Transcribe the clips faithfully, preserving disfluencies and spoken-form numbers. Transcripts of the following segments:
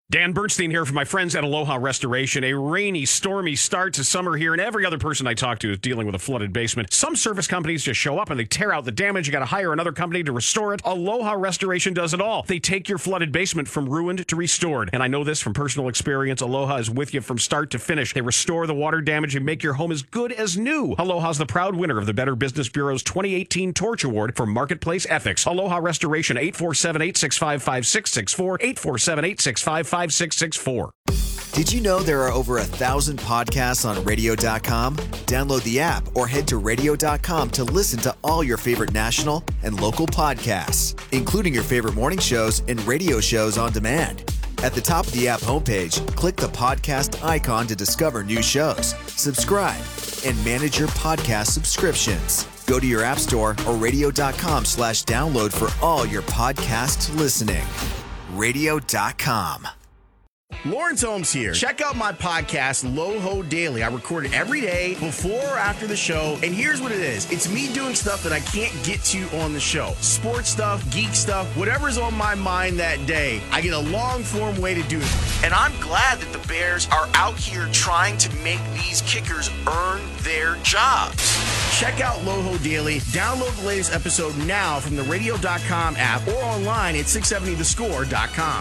Dan Bernstein here from my friends at Aloha Restoration. A rainy, stormy start to summer here, and every other person I talk to is dealing with a flooded basement. Some service companies just show up and they tear out the damage. You got to hire another company to restore it. Aloha Restoration does it all. They take your flooded basement from ruined to restored. And I know this from personal experience. Aloha is with you from start to finish. They restore the water damage and make your home as good as new. Aloha's the proud winner of the Better Business Bureau's twenty eighteen Torch Award for Marketplace Ethics. Aloha Restoration, eight four seven, eight six five, five six six four, eight four seven, eight six five, five six six four. Did you know there are over a thousand podcasts on radio dot com? Download the app or head to radio dot com to listen to all your favorite national and local podcasts, including your favorite morning shows and radio shows on demand. At the top of the app homepage, click the podcast icon to discover new shows, subscribe, and manage your podcast subscriptions. Go to your app store or radio dot com slash download for all your podcast listening. radio dot com. Lawrence Holmes here. Check out my podcast, Loho Daily. I record it every day, before or after the show. And here's what it is. It's me doing stuff that I can't get to on the show. Sports stuff, geek stuff, whatever's on my mind that day. I get a long-form way to do it. And I'm glad that the Bears are out here trying to make these kickers earn their jobs. Check out Loho Daily. Download the latest episode now from the radio dot com app or online at six seventy the score dot com.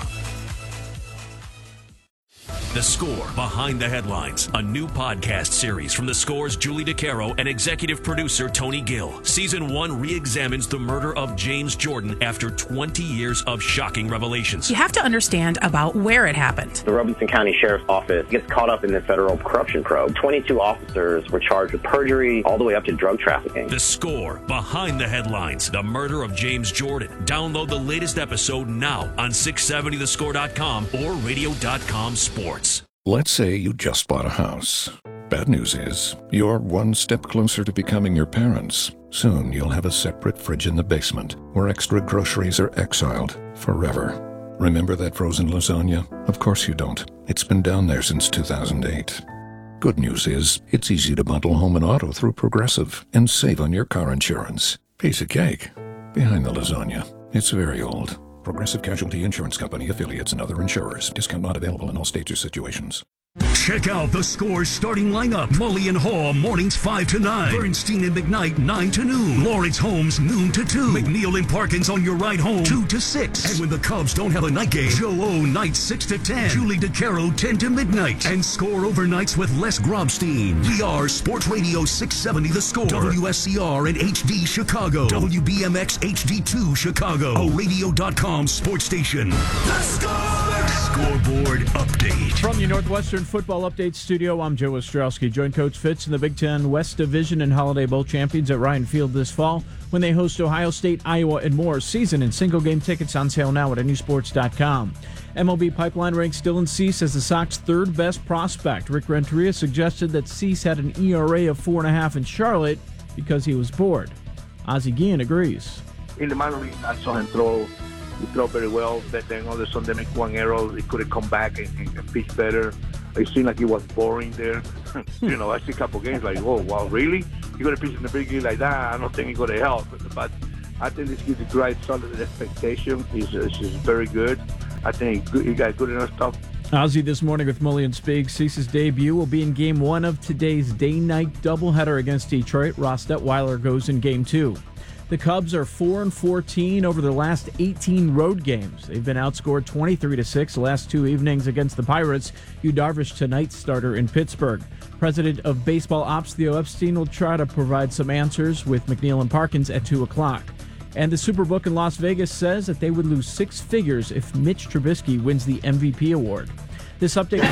The Score Behind the Headlines, a new podcast series from The Score's Julie DeCaro and executive producer Tony Gill. Season one re-examines the murder of James Jordan after twenty years of shocking revelations. You have to understand about where it happened. The Robeson County Sheriff's Office gets caught up in the federal corruption probe. twenty-two officers were charged with perjury all the way up to drug trafficking. The Score Behind the Headlines, the murder of James Jordan. Download the latest episode now on six seventy the score dot com or radio dot com sports. Let's say you just bought a house. Bad news is, you're one step closer to becoming your parents. Soon you'll have a separate fridge in the basement, where extra groceries are exiled forever. Remember that frozen lasagna? Of course you don't. It's been down there since two thousand eight. Good news is, it's easy to bundle home and auto through Progressive and save on your car insurance. Piece of cake. Behind the lasagna, it's very old. Progressive Casualty Insurance Company, affiliates, and other insurers. Discount not available in all states or situations. Check out the Score's starting lineup. Mully and Haw, mornings five to nine. Bernstein and McKnight, nine to noon. Lawrence Holmes, noon to two. McNeil and Parkins on your ride home, two to six. And when the Cubs don't have a night game, Joe O, nights six to ten. Julie DeCaro, ten to midnight. And Score overnights with Les Grobstein. We are Sports Radio six seventy The Score. W S C R and H D Chicago. W B M X H D two Chicago. A radio dot com sports station. The Score! Scoreboard update. From your Northwestern Football Update studio, I'm Joe Ostrowski. Join Coach Fitz in the Big Ten West Division and Holiday Bowl champions at Ryan Field this fall when they host Ohio State, Iowa, and more. Season and single-game tickets on sale now at N U sports dot com. M L B Pipeline ranks Dylan Cease as the Sox' third-best prospect. Rick Renteria suggested that Cease had an E R A of four point five in Charlotte because he was bored. Ozzie Guillen agrees. In the minor league, I saw him throw. He threw very well, but then all of a sudden they make one error. He could have come back and, and, and pitch better. It seemed like he was boring there. you know, I see a couple games like, oh, wow, really? You're going to pitch in the big league like that? I don't think he's going to help. But I think this gives a great solid expectation. He's, he's very good. I think he got good enough stuff. Ozzie this morning with Mully and Spieg. Cease's debut will be in Game one of today's day-night doubleheader against Detroit. Ross Detweiler goes in Game two. The Cubs are four and fourteen over their last eighteen road games. They've been outscored twenty-three to six the last two evenings against the Pirates. Yu Darvish, tonight's starter in Pittsburgh. President of Baseball Ops Theo Epstein will try to provide some answers with McNeil and Parkins at two o'clock. And the Superbook in Las Vegas says that they would lose six figures if Mitch Trubisky wins the M V P award. This update...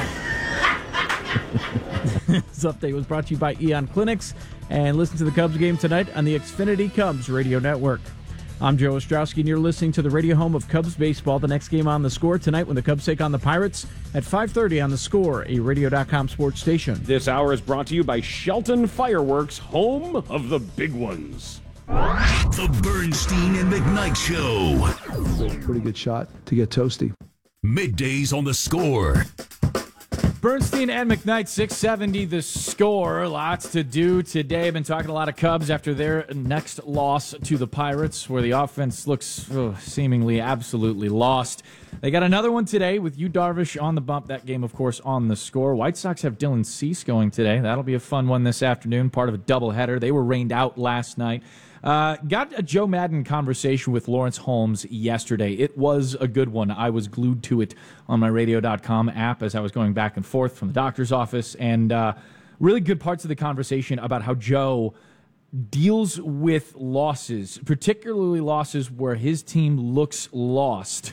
This update was brought to you by Eon Clinics. And listen to the Cubs game tonight on the Xfinity Cubs radio network. I'm Joe Ostrowski, and you're listening to the radio home of Cubs baseball. The next game on The Score tonight when the Cubs take on the Pirates at five thirty on The Score, a radio dot com sports station. This hour is brought to you by Shelton Fireworks, home of the big ones. The Bernstein and McKnight Show. Pretty good shot to get toasty. Middays on The Score. Bernstein and McKnight, six seventy the score. Lots to do today. Been talking a lot of Cubs after their next loss to the Pirates, where the offense looks oh, seemingly absolutely lost. They got another one today with Yu Darvish on the bump. That game, of course, on the score. White Sox have Dylan Cease going today. That'll be a fun one this afternoon, part of a doubleheader. They were rained out last night. Uh, got a Joe Madden conversation with Lawrence Holmes yesterday. It was a good one. I was glued to it on my radio dot com app as I was going back and forth from the doctor's office, and uh, really good parts of the conversation about how Joe deals with losses, particularly losses where his team looks lost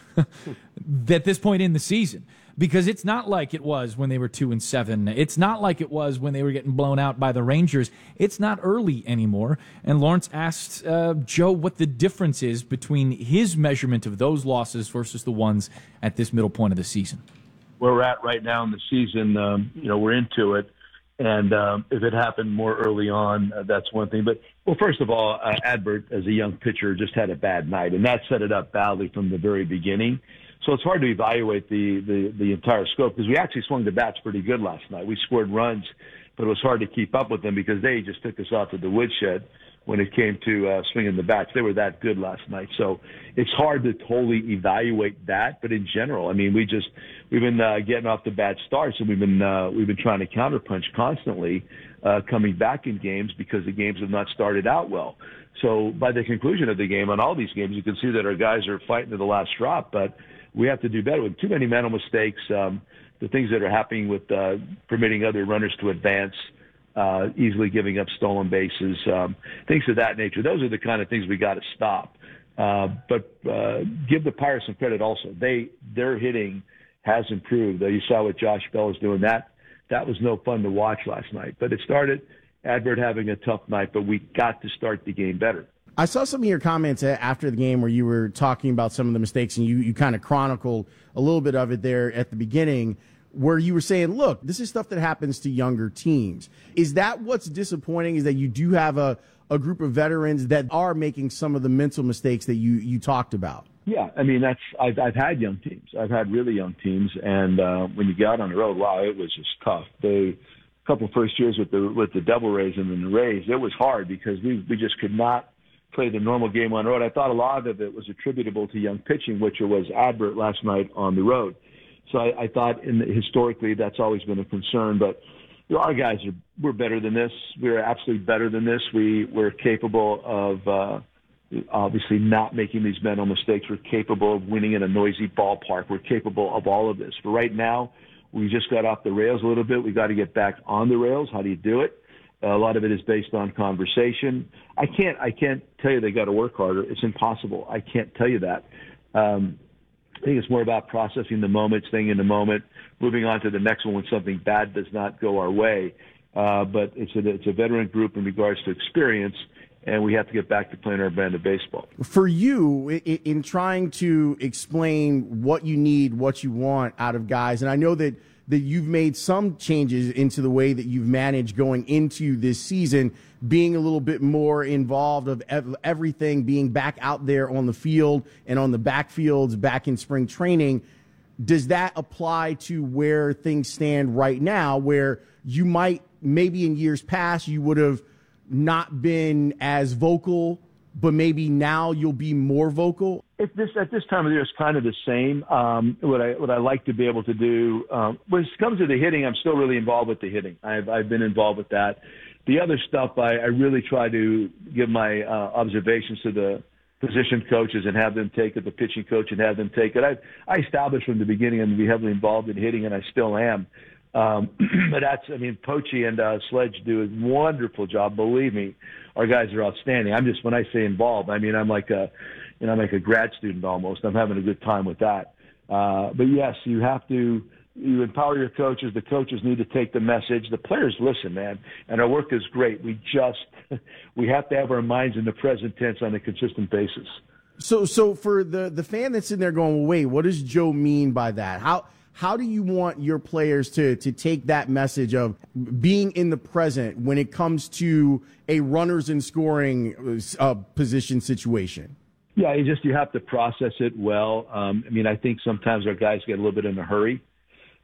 at this point in the season. Because it's not like it was when they were two and seven. It's not like it was when they were getting blown out by the Rangers. It's not early anymore. And Lawrence asked uh, Joe what the difference is between his measurement of those losses versus the ones at this middle point of the season. Where we're at right now in the season, um, you know, we're into it. And um, if it happened more early on, uh, that's one thing. But, well, first of all, uh, Adbert, as a young pitcher, just had a bad night. And that set it up badly from the very beginning. So it's hard to evaluate the, the, the entire scope because we actually swung the bats pretty good last night. We scored runs, but it was hard to keep up with them because they just took us out to the woodshed when it came to uh, swinging the bats. They were that good last night. So it's hard to totally evaluate that. But in general, I mean, we just we've been uh, getting off the bad starts, and we've been uh, we've been trying to counterpunch constantly, uh, coming back in games because the games have not started out well. So by the conclusion of the game, on all these games, you can see that our guys are fighting to the last drop, but we have to do better. With too many mental mistakes, um, the things that are happening with uh, permitting other runners to advance, uh, easily giving up stolen bases, um, things of that nature. Those are the kind of things we got to stop. Uh, but uh, give the Pirates some credit also. They their hitting has improved. Uh, you saw what Josh Bell was doing. That that was no fun to watch last night. But it started Adbert having a tough night, but we got to start the game better. I saw some of your comments after the game where you were talking about some of the mistakes, and you, you kind of chronicled a little bit of it there at the beginning, where you were saying, look, this is stuff that happens to younger teams. Is that what's disappointing, is that you do have a, a group of veterans that are making some of the mental mistakes that you, you talked about? Yeah, I mean, that's I've, I've had young teams. I've had really young teams, and uh, when you got on the road, wow, it was just tough. The couple first years with the with the Devil Rays and then the Rays, it was hard because we we just could not play the normal game on the road. I thought a lot of it was attributable to young pitching, which was Adbert last night on the road. So I, I thought in the, historically that's always been a concern. But you know, our guys are we're better than this. We're absolutely better than this. We we're capable of uh, obviously not making these mental mistakes. We're capable of winning in a noisy ballpark. We're capable of all of this. But right now, we just got off the rails a little bit. We got to get back on the rails. How do you do it? A lot of it is based on conversation. I can't, I can't tell you they got to work harder. It's impossible. I can't tell you that. Um, I think it's more about processing the moment, staying in the moment, moving on to the next one when something bad does not go our way. Uh, but it's a, it's a veteran group in regards to experience, and we have to get back to playing our brand of baseball. For you, in, in trying to explain what you need, what you want out of guys, and I know that that you've made some changes into the way that you've managed going into this season, being a little bit more involved of ev- everything, being back out there on the field and on the backfields back in spring training. Does that apply to where things stand right now, where you might, maybe in years past, you would have not been as vocal, but maybe now you'll be more vocal? At this at this time of year, it's kind of the same. Um, what I what I like to be able to do um, when it comes to the hitting, I'm still really involved with the hitting. I've I've been involved with that. The other stuff, I, I really try to give my uh, observations to the position coaches and have them take it, the pitching coach and have them take it. I I established from the beginning and be heavily involved in hitting, and I still am. Um, but that's, I mean, Pochi and uh, Sledge do a wonderful job. Believe me, our guys are outstanding. I'm just, when I say involved, I mean, I'm like a, you know, I'm like a grad student almost. I'm having a good time with that. Uh, but yes, you have to, you empower your coaches. The coaches need to take the message. The players listen, man. And our work is great. We just, we have to have our minds in the present tense on a consistent basis. So, so for the, the fan that's in there going, well, wait, what does Joe mean by that? How, How do you want your players to, to take that message of being in the present when it comes to a runners in scoring uh, position situation? Yeah, you just you have to process it well. Um, I mean, I think sometimes our guys get a little bit in a hurry.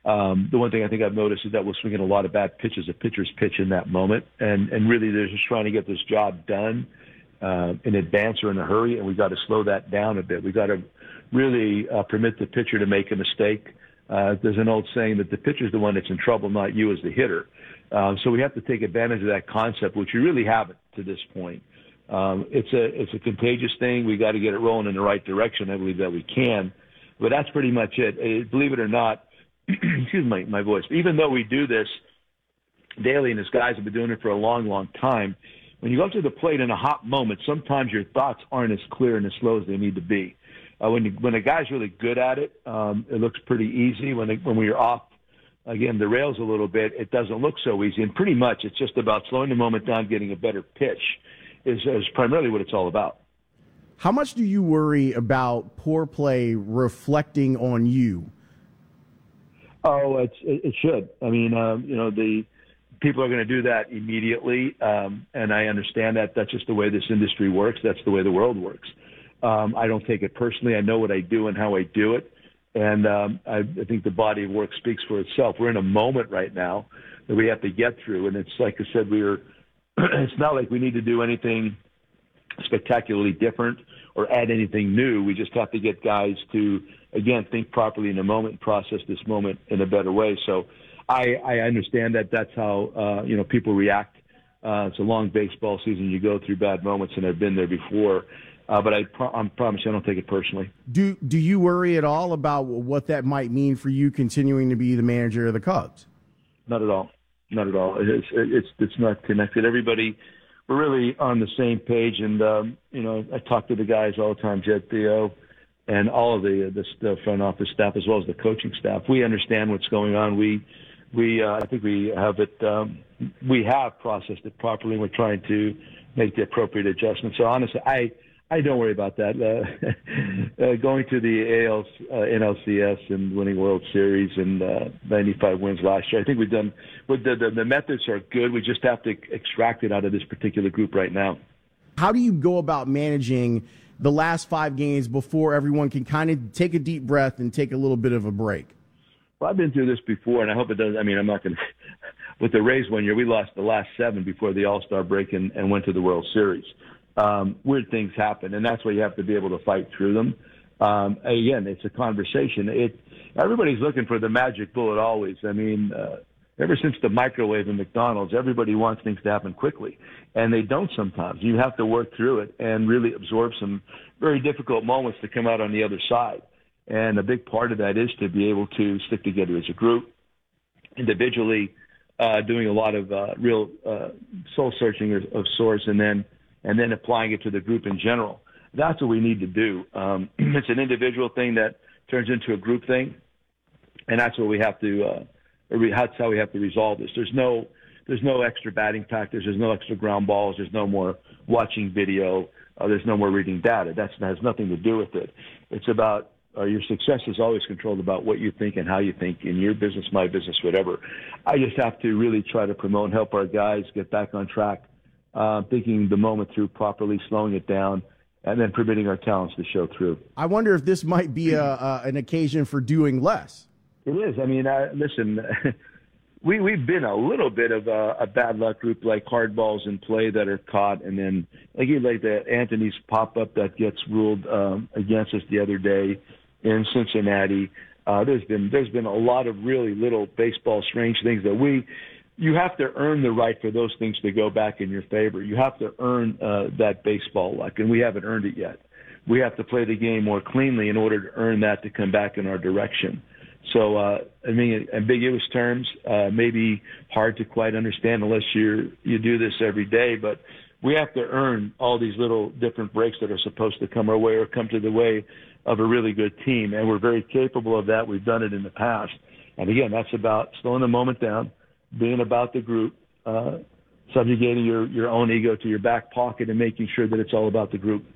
Um, the one thing I think I've noticed is that we're swinging a lot of bad pitches, a pitcher's pitch in that moment. And, and really they're just trying to get this job done uh, in advance or in a hurry, and we've got to slow that down a bit. We've got to really uh, permit the pitcher to make a mistake. Uh, there's an old saying that the pitcher's the one that's in trouble, not you as the hitter. Um, so we have to take advantage of that concept, which we really haven't to this point. Um, it's a it's a contagious thing. We got to get it rolling in the right direction. I believe that we can. But that's pretty much it. Uh, believe it or not, excuse my, my voice. Even though we do this daily, and his guys have been doing it for a long, long time, when you go up to the plate in a hot moment, sometimes your thoughts aren't as clear and as slow as they need to be. Uh, when you, when a guy's really good at it, um, it looks pretty easy. When it, when we're off, again, the rails a little bit, it doesn't look so easy. And pretty much it's just about slowing the moment down, getting a better pitch is, is primarily what it's all about. How much do you worry about poor play reflecting on you? Oh, it's, it, it should. I mean, um, you know, the people are going to do that immediately, um, and I understand that. That's just the way this industry works. That's the way the world works. Um, I don't take it personally. I know what I do and how I do it, and um, I, I think the body of work speaks for itself. We're in a moment right now that we have to get through, and it's like I said, we are. It's not like we need to do anything spectacularly different or add anything new. We just have to get guys to, again, think properly in the moment and process this moment in a better way. So I, I understand that that's how, uh, you know, people react. Uh, it's a long baseball season. You go through bad moments, and I've been there before. Uh, but I, pro- I promise you I don't take it personally. Do Do you worry at all about what that might mean for you continuing to be the manager of the Cubs? Not at all. Not at all. It's, it's, it's not connected. Everybody, we're really on the same page. And, um, you know, I talk to the guys all the time, Jed, Theo, and all of the, the, the front office staff as well as the coaching staff. We understand what's going on. We, we, uh, I think we have it, um, we have processed it properly. We're trying to make the appropriate adjustments. So honestly, I, I don't worry about that. Uh, uh, going to the A L, uh, N L C S and winning World Series and uh, ninety-five wins last year, I think we've done. The, the, the methods are good. We just have to extract it out of this particular group right now. How do you go about managing the last five games before everyone can kind of take a deep breath and take a little bit of a break? Well, I've been through this before, and I hope it doesn't. I mean, I'm not going to. With the Rays one year, we lost the last seven before the All-Star break and, and went to the World Series. Um, weird things happen, and that's why you have to be able to fight through them. Um, again, it's a conversation. It everybody's looking for the magic bullet always. I mean, uh, ever since the microwave in McDonald's, everybody wants things to happen quickly, and they don't sometimes. You have to work through it and really absorb some very difficult moments to come out on the other side. And a big part of that is to be able to stick together as a group, individually, uh, doing a lot of uh, real uh, soul searching of, of sorts, and then and then applying it to the group in general. That's what we need to do. Um, it's an individual thing that turns into a group thing, and that's what we have to. Uh, that's how we have to resolve this. There's no, there's no extra batting practice. There's no extra ground balls. There's no more watching video. Uh, there's no more reading data. That's, that has nothing to do with it. It's about uh, your success is always controlled about what you think and how you think in your business, my business, whatever. I just have to really try to promote and help our guys get back on track. Uh, thinking the moment through properly, slowing it down, and then permitting our talents to show through. I wonder if this might be a, a, an occasion for doing less. It is. I mean, uh, listen, we, we've been a little bit of a, a bad luck group, like hard balls in play that are caught, and then like, like the Anthony's pop-up that gets ruled um, against us the other day in Cincinnati. Uh, there's been there's been a lot of really little baseball strange things that we – you have to earn the right for those things to go back in your favor. You have to earn uh, that baseball luck, and we haven't earned it yet. We have to play the game more cleanly in order to earn that to come back in our direction. So, uh, I mean, ambiguous terms, uh, maybe hard to quite understand unless you you do this every day, but we have to earn all these little different breaks that are supposed to come our way or come to the way of a really good team, and we're very capable of that. We've done it in the past. And, again, that's about slowing the moment down, being about the group, uh, subjugating your, your own ego to your back pocket and making sure that it's all about the group.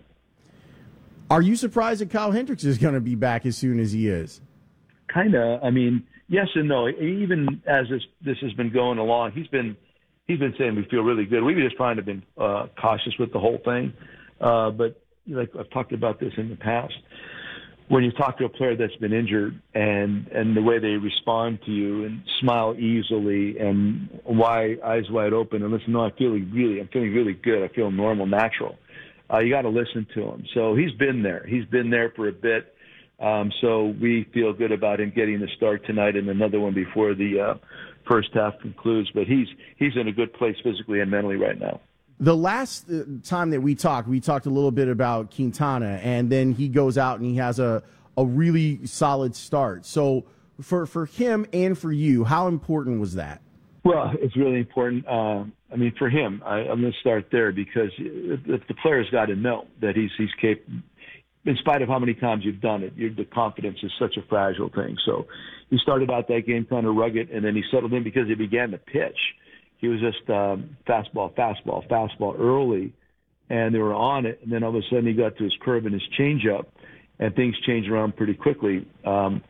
Are you surprised that Kyle Hendricks is going to be back as soon as he is? Kind of. I mean, yes and no. Even as this, this has been going along, he's been he's been saying we feel really good. We've just trying to been uh, cautious with the whole thing. Uh, but like I've talked about this in the past, when you talk to a player that's been injured and, and the way they respond to you and smile easily and why eyes wide open and listen, no, I feel really, I'm feeling really good. I feel normal, natural. Uh, you got to listen to him. So he's been there. He's been there for a bit. Um, so we feel good about him getting the start tonight and another one before the uh, first half concludes. But he's he's in a good place physically and mentally right now. The last time that we talked, we talked a little bit about Quintana, and then he goes out and he has a, a really solid start. So for, for him and for you, how important was that? Well, it's really important. Uh, I mean, for him, I, I'm going to start there because the, the player's got to know that he's he's capable. In spite of how many times you've done it, the confidence is such a fragile thing. So he started out that game kind of rugged, and then he settled in because he began to pitch. He was just um, fastball, fastball, fastball early, and they were on it. And then all of a sudden he got to his curve and his changeup, and things changed around pretty quickly. Um,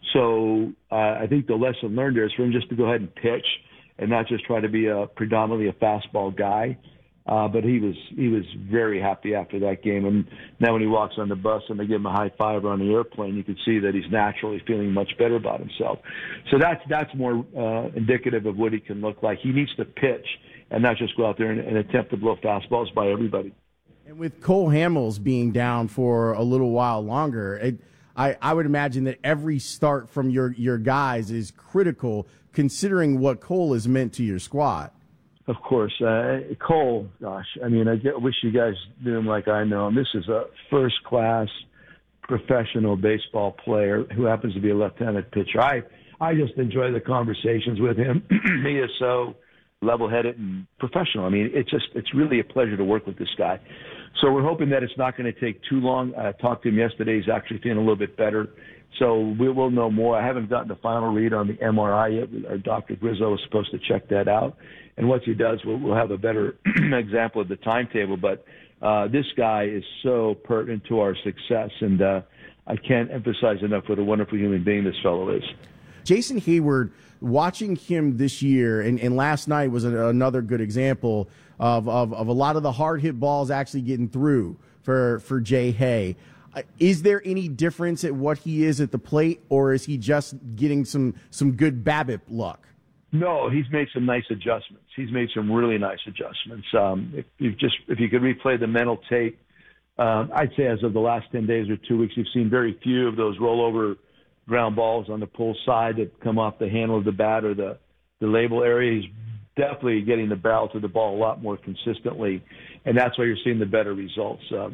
so uh, I think the lesson learned there is for him just to go ahead and pitch and not just try to be a predominantly a fastball guy. Uh, but he was he was very happy after that game. And now when he walks on the bus and they give him a high five on the airplane, you can see that he's naturally feeling much better about himself. So that's that's more uh, indicative of what he can look like. He needs to pitch and not just go out there and, and attempt to blow fastballs by everybody. And with Cole Hamels being down for a little while longer, it, I, I would imagine that every start from your, your guys is critical considering what Cole has meant to your squad. Of course. Uh, Cole, gosh, I mean, I get, wish you guys knew him like I know him. This is a first-class professional baseball player who happens to be a left-handed pitcher. I, I just enjoy the conversations with him. He is so level-headed and professional. I mean, it's just, it's really a pleasure to work with this guy. So we're hoping that it's not going to take too long. I talked to him yesterday. He's actually feeling a little bit better. So we will know more. I haven't gotten the final read on the M R I yet. Our Doctor Grizzo is supposed to check that out. And once he does, we'll, we'll have a better example of the timetable. But uh, this guy is so pertinent to our success, and uh, I can't emphasize enough what a wonderful human being this fellow is. Jason Heyward, watching him this year, and, and last night was a, another good example of, of, of a lot of the hard-hit balls actually getting through for, for Jay Hay. Uh, is there any difference at what he is at the plate, or is he just getting some, some good BABIP luck? No, he's made some nice adjustments. He's made some really nice adjustments. Um, if you just if you could replay the mental tape, uh, I'd say as of the last ten days or two weeks, you've seen very few of those rollover ground balls on the pull side that come off the handle of the bat or the, the label area. He's definitely getting the barrel to the ball a lot more consistently, and that's why you're seeing the better results. Uh,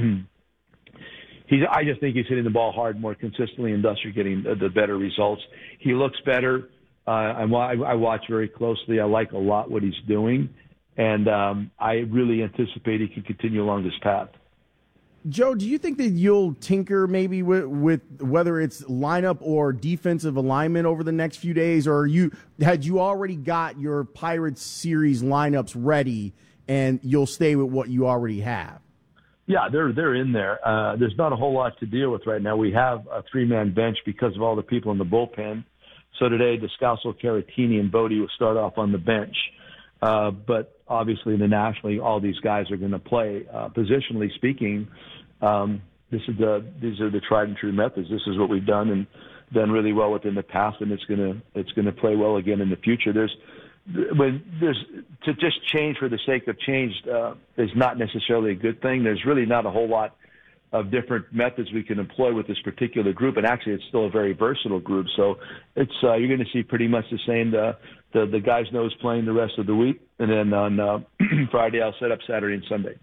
he's, I just think he's hitting the ball hard more consistently, and thus you're getting the, the better results. He looks better. Uh, I, I watch very closely. I like a lot what he's doing, and um, I really anticipate he can continue along this path. Joe, do you think that you'll tinker maybe with, with whether it's lineup or defensive alignment over the next few days, or you had you already got your Pirates series lineups ready and you'll stay with what you already have? Yeah, they're they're in there. Uh, there's not a whole lot to deal with right now. We have a three-man bench because of all the people in the bullpen. So today, Descalso, Caratini, and Bodie will start off on the bench. Uh, but obviously, in the National League, all these guys are going to play. Uh, positionally speaking, um, this is the these are the tried and true methods. This is what we've done and done really well with in the past, and it's gonna it's gonna play well again in the future. There's when there's to just change for the sake of change uh, is not necessarily a good thing. There's really not a whole lot of different methods we can employ with this particular group, and actually it's still a very versatile group. So it's uh, you're going to see pretty much the same. The, the the guys know who's playing the rest of the week, and then on uh, Friday I'll set up Saturday and Sunday.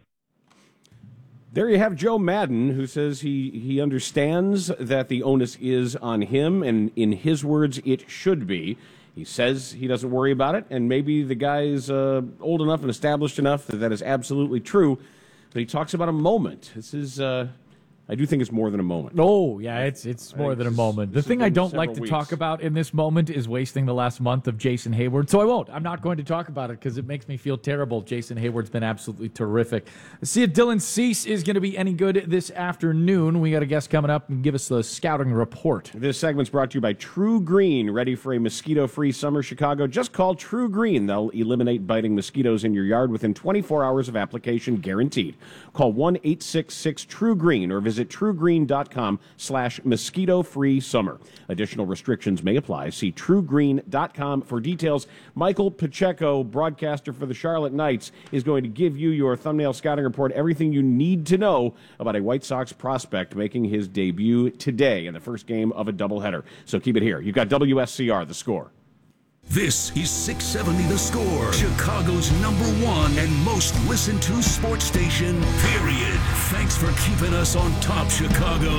There you have Joe Maddon, who says he, he understands that the onus is on him, and in his words, it should be. He says he doesn't worry about it, and maybe the guy's uh, old enough and established enough that that is absolutely true. But he talks about a moment. This is, uh, I do think it's more than a moment. Oh, yeah, it's it's more than a moment. The thing I don't like to weeks. talk about in this moment is wasting the last month of Jason Heyward, so I won't. I'm not going to talk about it because it makes me feel terrible. Jason Hayward's been absolutely terrific. See if Dylan Cease is going to be any good this afternoon. We got a guest coming up and give us the scouting report. This segment's brought to you by True Green. Ready for a mosquito-free summer, Chicago? Just call True Green. They'll eliminate biting mosquitoes in your yard within twenty-four hours of application, guaranteed. Call one eight six six True Green or visit visit truegreen.com slash mosquito-free summer. Additional restrictions may apply. See truegreen dot com for details. Michael Pacheco, broadcaster for the Charlotte Knights, is going to give you your thumbnail scouting report, everything you need to know about a White Sox prospect making his debut today in the first game of a doubleheader. So keep it here. You've got W S C R, The Score. This is six seventy The Score, Chicago's number one and most listened to sports station, period. Thanks for keeping us on top, Chicago.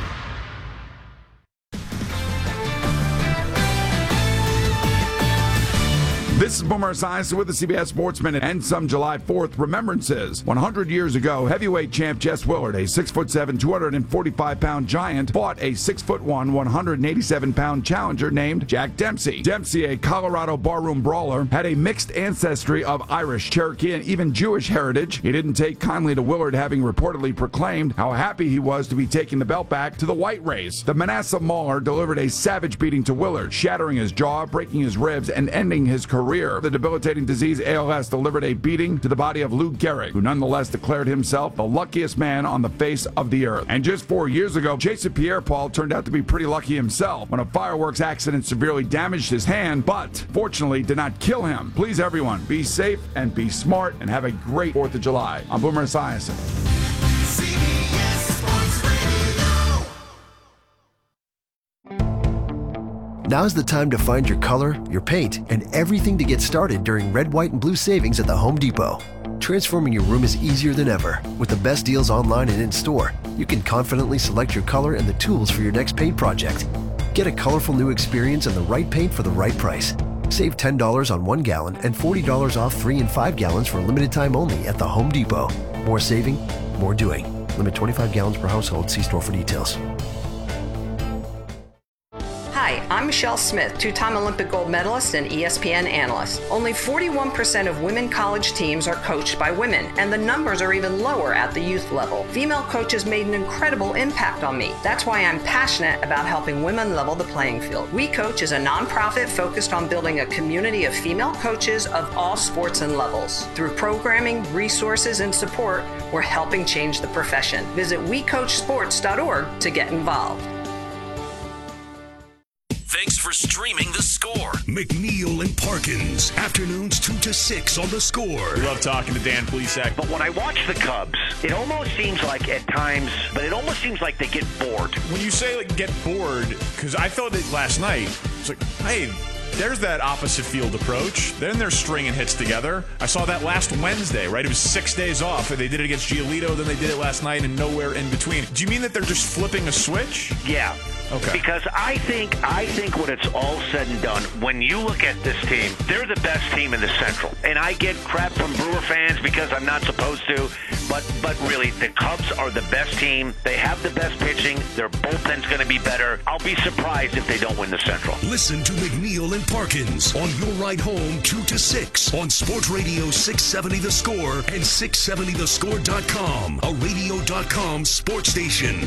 This is Boomer Esiason with the C B S Sportsman and some July fourth remembrances. one hundred years ago, heavyweight champ Jess Willard, a six foot seven, two hundred forty-five pound giant, fought a six foot one, one hundred eighty-seven pound challenger named Jack Dempsey. Dempsey, a Colorado barroom brawler, had a mixed ancestry of Irish, Cherokee, and even Jewish heritage. He didn't take kindly to Willard having reportedly proclaimed how happy he was to be taking the belt back to the white race. The Manasseh Mauler delivered a savage beating to Willard, shattering his jaw, breaking his ribs, and ending his career. The debilitating disease A L S delivered a beating to the body of Lou Gehrig, who nonetheless declared himself the luckiest man on the face of the earth. And just four years ago, Jason Pierre-Paul turned out to be pretty lucky himself when a fireworks accident severely damaged his hand, but fortunately did not kill him. Please, everyone, be safe and be smart and have a great fourth of July. I'm Boomer Esiason. Now's the time to find your color, your paint, and everything to get started during Red, White, and Blue savings at the Home Depot. Transforming your room is easier than ever. With the best deals online and in-store, you can confidently select your color and the tools for your next paint project. Get a colorful new experience and the right paint for the right price. Save ten dollars on one gallon and forty dollars off three and five gallons for a limited time only at the Home Depot. More saving, more doing. Limit twenty-five gallons per household. See store for details. Hi, I'm Michelle Smith, two-time Olympic gold medalist and E S P N analyst. Only forty-one percent of women college teams are coached by women, and the numbers are even lower at the youth level. Female coaches made an incredible impact on me. That's why I'm passionate about helping women level the playing field. We Coach is a nonprofit focused on building a community of female coaches of all sports and levels. Through programming, resources, and support, we're helping change the profession. Visit we coach sports dot org to get involved. Thanks for streaming The Score. McNeil and Parkins, afternoons two to six on The Score. We love talking to Dan Plesac. But when I watch the Cubs, it almost seems like at times, but it almost seems like they get bored. When you say like get bored, because I thought it last night, it's like, hey, there's that opposite field approach. Then they're stringing hits together. I saw that last Wednesday, right? It was six days off. They did it against Giolito, then they did it last night, and nowhere in between. Do you mean that they're just flipping a switch? Yeah. Okay. Because I think I think when it's all said and done, when you look at this team, they're the best team in the Central. And I get crap from Brewer fans because I'm not supposed to, but but really, the Cubs are the best team. They have the best pitching. Their bullpen's going to be better. I'll be surprised if they don't win the Central. Listen to McNeil and Parkins on your ride home two to six on Sports Radio six seventy The Score and six seventy the score dot com, a radio dot com sports station.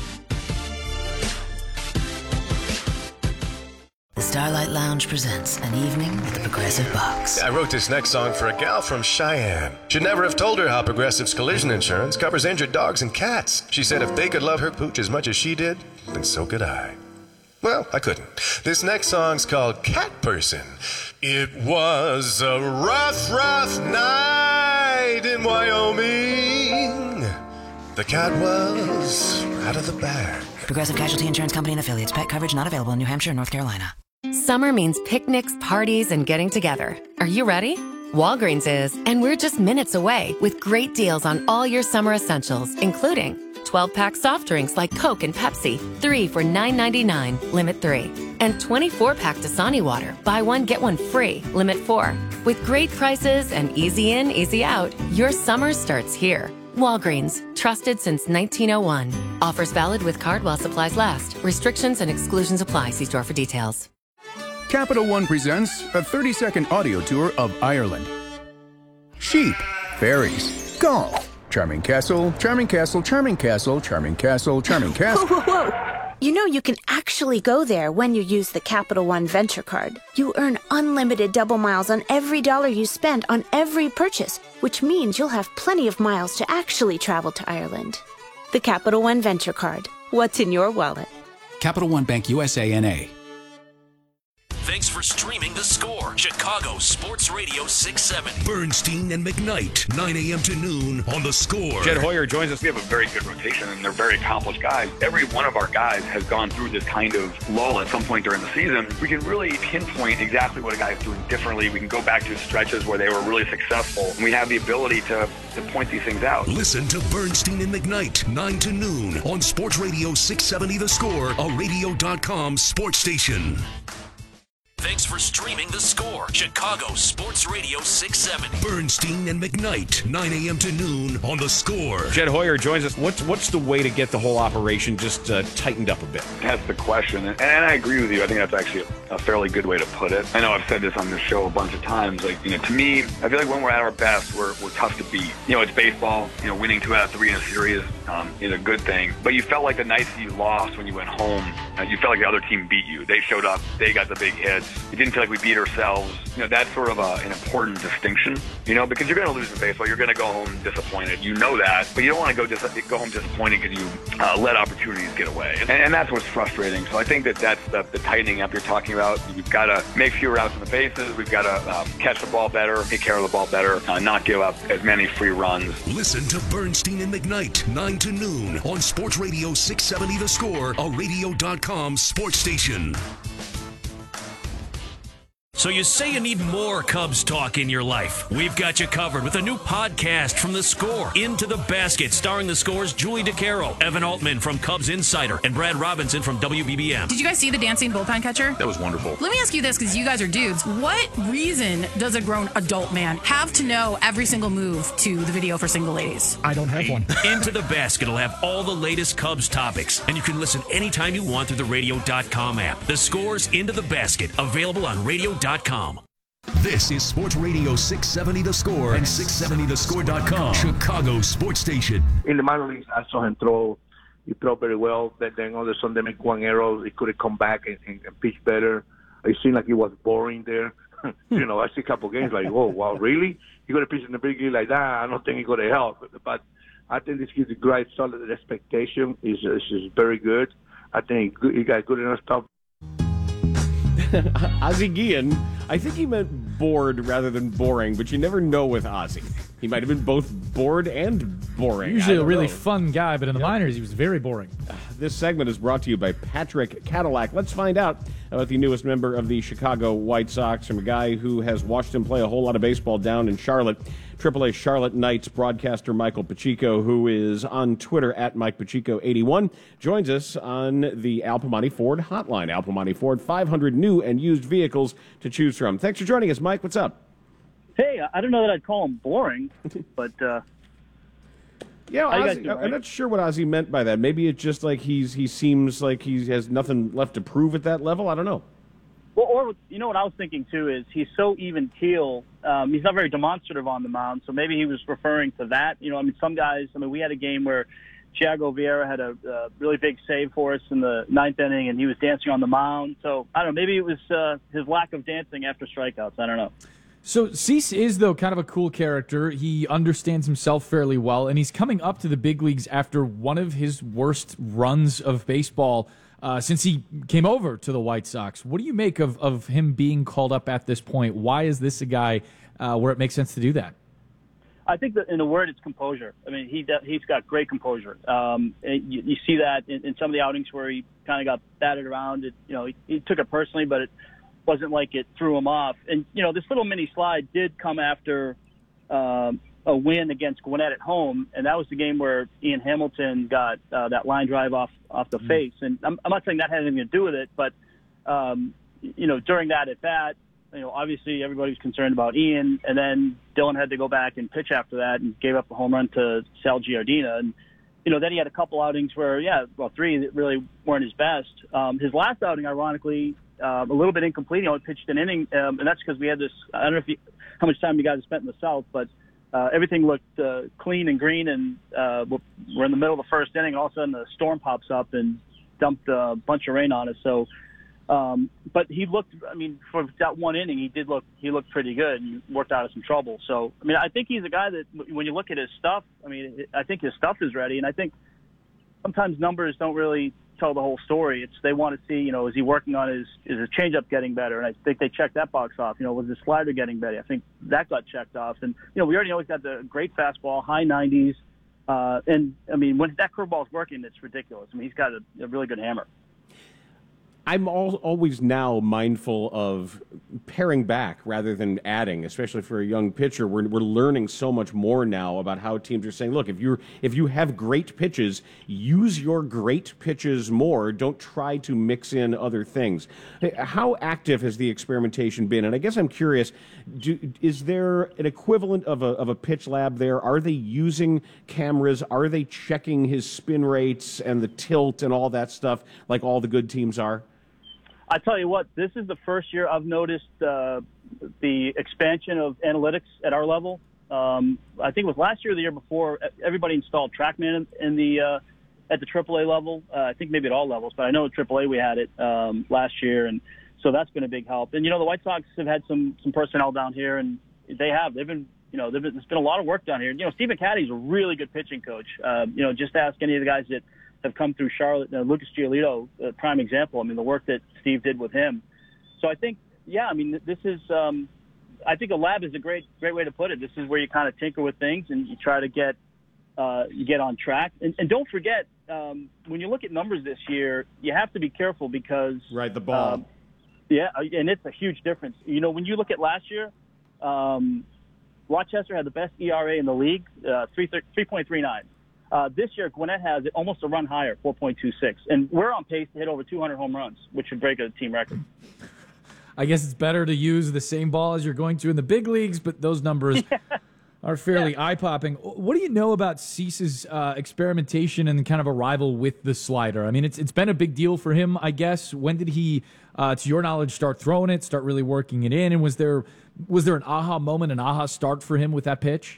The Starlight Lounge presents An Evening with the Progressive Box. I wrote this next song for a gal from Cheyenne. Should never have told her how Progressive's collision insurance covers injured dogs and cats. She said if they could love her pooch as much as she did, then so could I. Well, I couldn't. This next song's called Cat Person. It was a rough, rough night in Wyoming. The cat was out of the bag. Progressive Casualty Insurance Company and affiliates. Pet coverage not available in New Hampshire and North Carolina. Summer means picnics, parties, and getting together. Are you ready? Walgreens is, and we're just minutes away with great deals on all your summer essentials, including twelve-pack soft drinks like Coke and Pepsi, three for nine ninety-nine, limit three. And twenty-four-pack Dasani water, buy one, get one free, limit four. With great prices and easy in, easy out, your summer starts here. Walgreens, trusted since nineteen oh one. Offers valid with card while supplies last. Restrictions and exclusions apply. See store for details. Capital One presents a thirty-second audio tour of Ireland. Sheep, fairies, golf, charming castle, charming castle, charming castle, charming castle, charming castle. Whoa, whoa, whoa. You know you can actually go there when you use the Capital One Venture Card. You earn unlimited double miles on every dollar you spend on every purchase, which means you'll have plenty of miles to actually travel to Ireland. The Capital One Venture Card. What's in your wallet? Capital One Bank U S A N A. Thanks for streaming The Score, Chicago Sports Radio six seventy. Bernstein and McKnight, nine a.m. to noon on The Score. Jed Hoyer joins us. We have a very good rotation, and they're very accomplished guys. Every one of our guys has gone through this kind of lull at some point during the season. We can really pinpoint exactly what a guy is doing differently. We can go back to stretches where they were really successful, and we have the ability to, to point these things out. Listen to Bernstein and McKnight, nine to noon on Sports Radio six seventy The Score, a radio dot com sports station. Thanks for streaming The Score, Chicago Sports Radio six seventy. Bernstein and McKnight, nine a.m. to noon on The Score. Jed Hoyer joins us. What's what's the way to get the whole operation just uh, tightened up a bit? That's the question, and, and I agree with you. I think that's actually a, a fairly good way to put it. I know I've said this on this show a bunch of times. Like, you know, to me, I feel like when we're at our best, we're we're tough to beat. You know, it's baseball. You know, winning two out of three in a series um, is a good thing. But you felt like the nights that you lost when you went home, uh, you felt like the other team beat you. They showed up. They got the big hits. It didn't feel like we beat ourselves. You know, that's sort of a, an important distinction, you know, because you're going to lose in baseball. You're going to go home disappointed. You know that, but you don't want to go dis- go home disappointed because you uh, let opportunities get away. And, and that's what's frustrating. So I think that that's the, the tightening up you're talking about. We've got to make fewer outs on the bases. We've got to um, catch the ball better, take care of the ball better, uh, not give up as many free runs. Listen to Bernstein and McKnight, nine to noon on Sports Radio six seventy The Score, a radio dot com sports station. So you say you need more Cubs talk in your life. We've got you covered with a new podcast from The Score, Into the Basket, starring The Score's Julie DeCaro, Evan Altman from Cubs Insider, and Brad Robinson from W B B M. Did you guys see the dancing bullpen catcher? That was wonderful. Let me ask you this, because you guys are dudes. What reason does a grown adult man have to know every single move to the video for single ladies? I don't have one. Into the Basket will have all the latest Cubs topics, and you can listen anytime you want through the radio dot com app. The Score's Into the Basket, available on radio dot com. This is Sports Radio six seventy The Score and six seventy the score dot com, Chicago sports station. In the minor leagues, I saw him throw. He threw very well. But then all of a sudden, they make one error. He could have come back and, and, and pitch better. It seemed like he was boring there. you know, I see a couple games like, oh, wow, really? He could have pitched in the big league like that. I don't think he could have helped. But I think this kid's a great, solid expectation. He's, he's very good. I think he got good enough stuff. Ozzie Guillen, I think he meant bored rather than boring, but you never know with Ozzie. He might have been both bored and boring. Usually a really know. fun guy, but in the Yep. minors, he was very boring. This segment is brought to you by Patrick Cadillac. Let's find out about the newest member of the Chicago White Sox, from a guy who has watched him play a whole lot of baseball down in Charlotte. triple A Charlotte Knights broadcaster Michael Pacheco, who is on Twitter at Mike Pacheco eighty-one, joins us on the Al Piemonte Ford hotline. Al Piemonte Ford, five hundred new and used vehicles to choose from. Thanks for joining us, Mike. What's up? Hey, I don't know that I'd call him boring, but uh, yeah, how you guys Ozzie, doing, I'm right? not sure what Ozzie meant by that. Maybe it's just like he's he seems like he has nothing left to prove at that level. I don't know. Well, or you know what I was thinking too is he's so even keel. Um, he's not very demonstrative on the mound, so maybe he was referring to that. You know, I mean, some guys. I mean, we had a game where Thiago Vieira had a uh, really big save for us in the ninth inning, and he was dancing on the mound. So I don't know. Maybe it was uh, his lack of dancing after strikeouts. I don't know. So Cease is, though, kind of a cool character. He understands himself fairly well, and he's coming up to the big leagues after one of his worst runs of baseball uh, since he came over to the White Sox. What do you make of, of him being called up at this point? Why is this a guy uh, where it makes sense to do that? I think that in a word, it's composure. I mean, he he's got great composure. Um, and you, you see that in, in some of the outings where he kind of got batted around. It, you know, he, he took it personally, but it wasn't like it threw him off. And you know, this little mini slide did come after um, a win against Gwinnett at home, and that was the game where Ian Hamilton got uh, that line drive off off the mm-hmm. face. And I'm, I'm not saying that had anything to do with it, but um, you know, during that at bat, you know, obviously everybody was concerned about Ian, and then Dylan had to go back and pitch after that and gave up a home run to Sal Giardina. And, you know, then he had a couple outings where, yeah, well, three that really weren't his best. Um, his last outing, ironically, uh, a little bit incomplete. You know, he pitched an inning, um, and that's because we had this, I don't know if you, how much time you guys have spent in the South, but uh, everything looked uh, clean and green, and uh, we're in the middle of the first inning, and all of a sudden the storm pops up and dumped a bunch of rain on us. So, Um, but he looked, I mean, for that one inning, he did look, he looked pretty good and worked out of some trouble. So, I mean, I think he's a guy that when you look at his stuff, I mean, I think his stuff is ready. And I think sometimes numbers don't really tell the whole story. It's they want to see, you know, is he working on his is his changeup getting better? And I think they checked that box off. You know, was his slider getting better? I think that got checked off. And you know, we already know he's got the great fastball, high nineties, uh, and I mean, when that curveball is working, it's ridiculous. I mean, he's got a, a really good hammer. I'm all, always now mindful of paring back rather than adding, especially for a young pitcher. We're, we're learning so much more now about how teams are saying, look, if you're if you have great pitches, use your great pitches more. Don't try to mix in other things. How active has the experimentation been? And I guess I'm curious, do, is there an equivalent of a, of a pitch lab there? Are they using cameras? Are they checking his spin rates and the tilt and all that stuff like all the good teams are? I tell you what, this is the first year I've noticed uh, the expansion of analytics at our level. Um, I think it was last year or the year before, everybody installed TrackMan in the uh, at the triple A level. Uh, I think maybe at all levels, but I know at triple A we had it um, last year, and so that's been a big help. And you know, the White Sox have had some some personnel down here, and they have they've been you know they've been, there's been a lot of work down here. You know, Stephen Caddy's a really good pitching coach. Uh, you know, just ask any of the guys that have come through Charlotte. Uh, Lucas Giolito, a prime example. I mean, the work that Steve did with him. So I think, yeah, I mean, this is, um, I think a lab is a great, great way to put it. This is where you kind of tinker with things and you try to get, uh, you get on track. And, and don't forget, um, when you look at numbers this year, you have to be careful because, right, the ball. Um, yeah, and it's a huge difference. You know, when you look at last year, um, Rochester had the best E R A in the league, uh, three point three nine. Uh, this year, Gwinnett has it almost a run higher, four point two six. And we're on pace to hit over two hundred home runs, which would break a team record. I guess it's better to use the same ball as you're going to in the big leagues, but those numbers are fairly yeah. eye-popping. What do you know about Cease's uh, experimentation and kind of arrival with the slider? I mean, it's it's been a big deal for him, I guess. When did he, uh, to your knowledge, start throwing it, start really working it in? And was there was there an aha moment, an aha start for him with that pitch?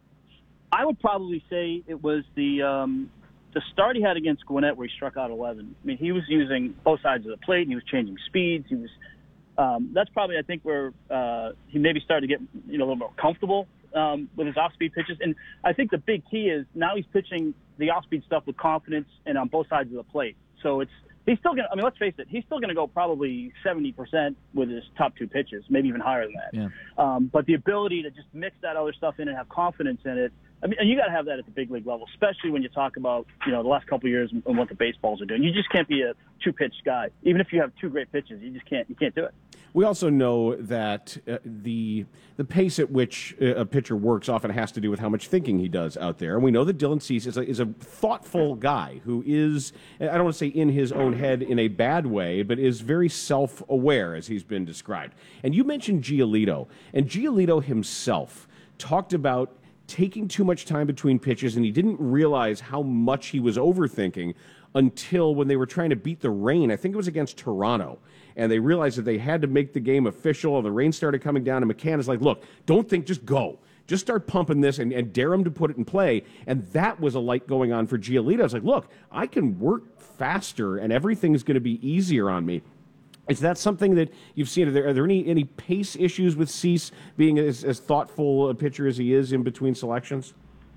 I would probably say it was the um, the start he had against Gwinnett where he struck out eleven. I mean, he was using both sides of the plate. And he was changing speeds. He was um, that's probably I think where uh, he maybe started to get you know a little more comfortable um, with his off-speed pitches. And I think the big key is now he's pitching the off-speed stuff with confidence and on both sides of the plate. So it's he's still going to. I mean, let's face it. He's still going to go probably seventy percent with his top two pitches, maybe even higher than that. Yeah. Um, but the ability to just mix that other stuff in and have confidence in it. I mean, and you got to have that at the big league level, especially when you talk about, you know, the last couple of years and what the baseballs are doing. You just can't be a two-pitch guy. Even if you have two great pitches, you just can't you can't do it. We also know that uh, the the pace at which a pitcher works often has to do with how much thinking he does out there. And we know that Dylan Cease is a, is a thoughtful guy who is, I don't want to say in his own head in a bad way, but is very self-aware, as he's been described. And you mentioned Giolito, and Giolito himself talked about taking too much time between pitches, and he didn't realize how much he was overthinking until when they were trying to beat the rain. I think it was against Toronto, and they realized that they had to make the game official. The rain started coming down, and McCann is like, look, don't think, just go. Just start pumping this and, and dare him to put it in play. And that was a light going on for Giolito. I was like, look, I can work faster, and everything's going to be easier on me. Is that something that you've seen? Are there, are there any, any pace issues with Cease being as, as thoughtful a pitcher as he is in between selections?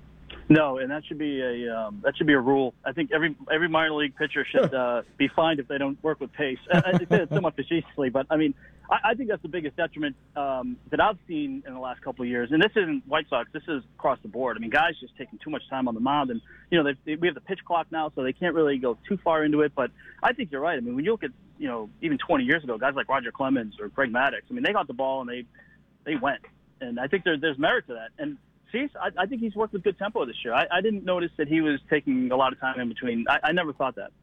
No, and that should be a um, that should be a rule. I think every every minor league pitcher should uh, be fined if they don't work with pace. I, I say it somewhat facetiously, but I mean, I, I think that's the biggest detriment um, that I've seen in the last couple of years. And this isn't White Sox; this is across the board. I mean, guys just taking too much time on the mound, and you know, they, they, we have the pitch clock now, so they can't really go too far into it. But I think you're right. I mean, when you look at you know even twenty years ago, guys like Roger Clemens or Greg Maddux, I mean, they got the ball and they they went, and I think there, there's merit to that. And Cease, I, I think he's worked with good tempo this year. I, I didn't notice that he was taking a lot of time in between. I, I never thought that.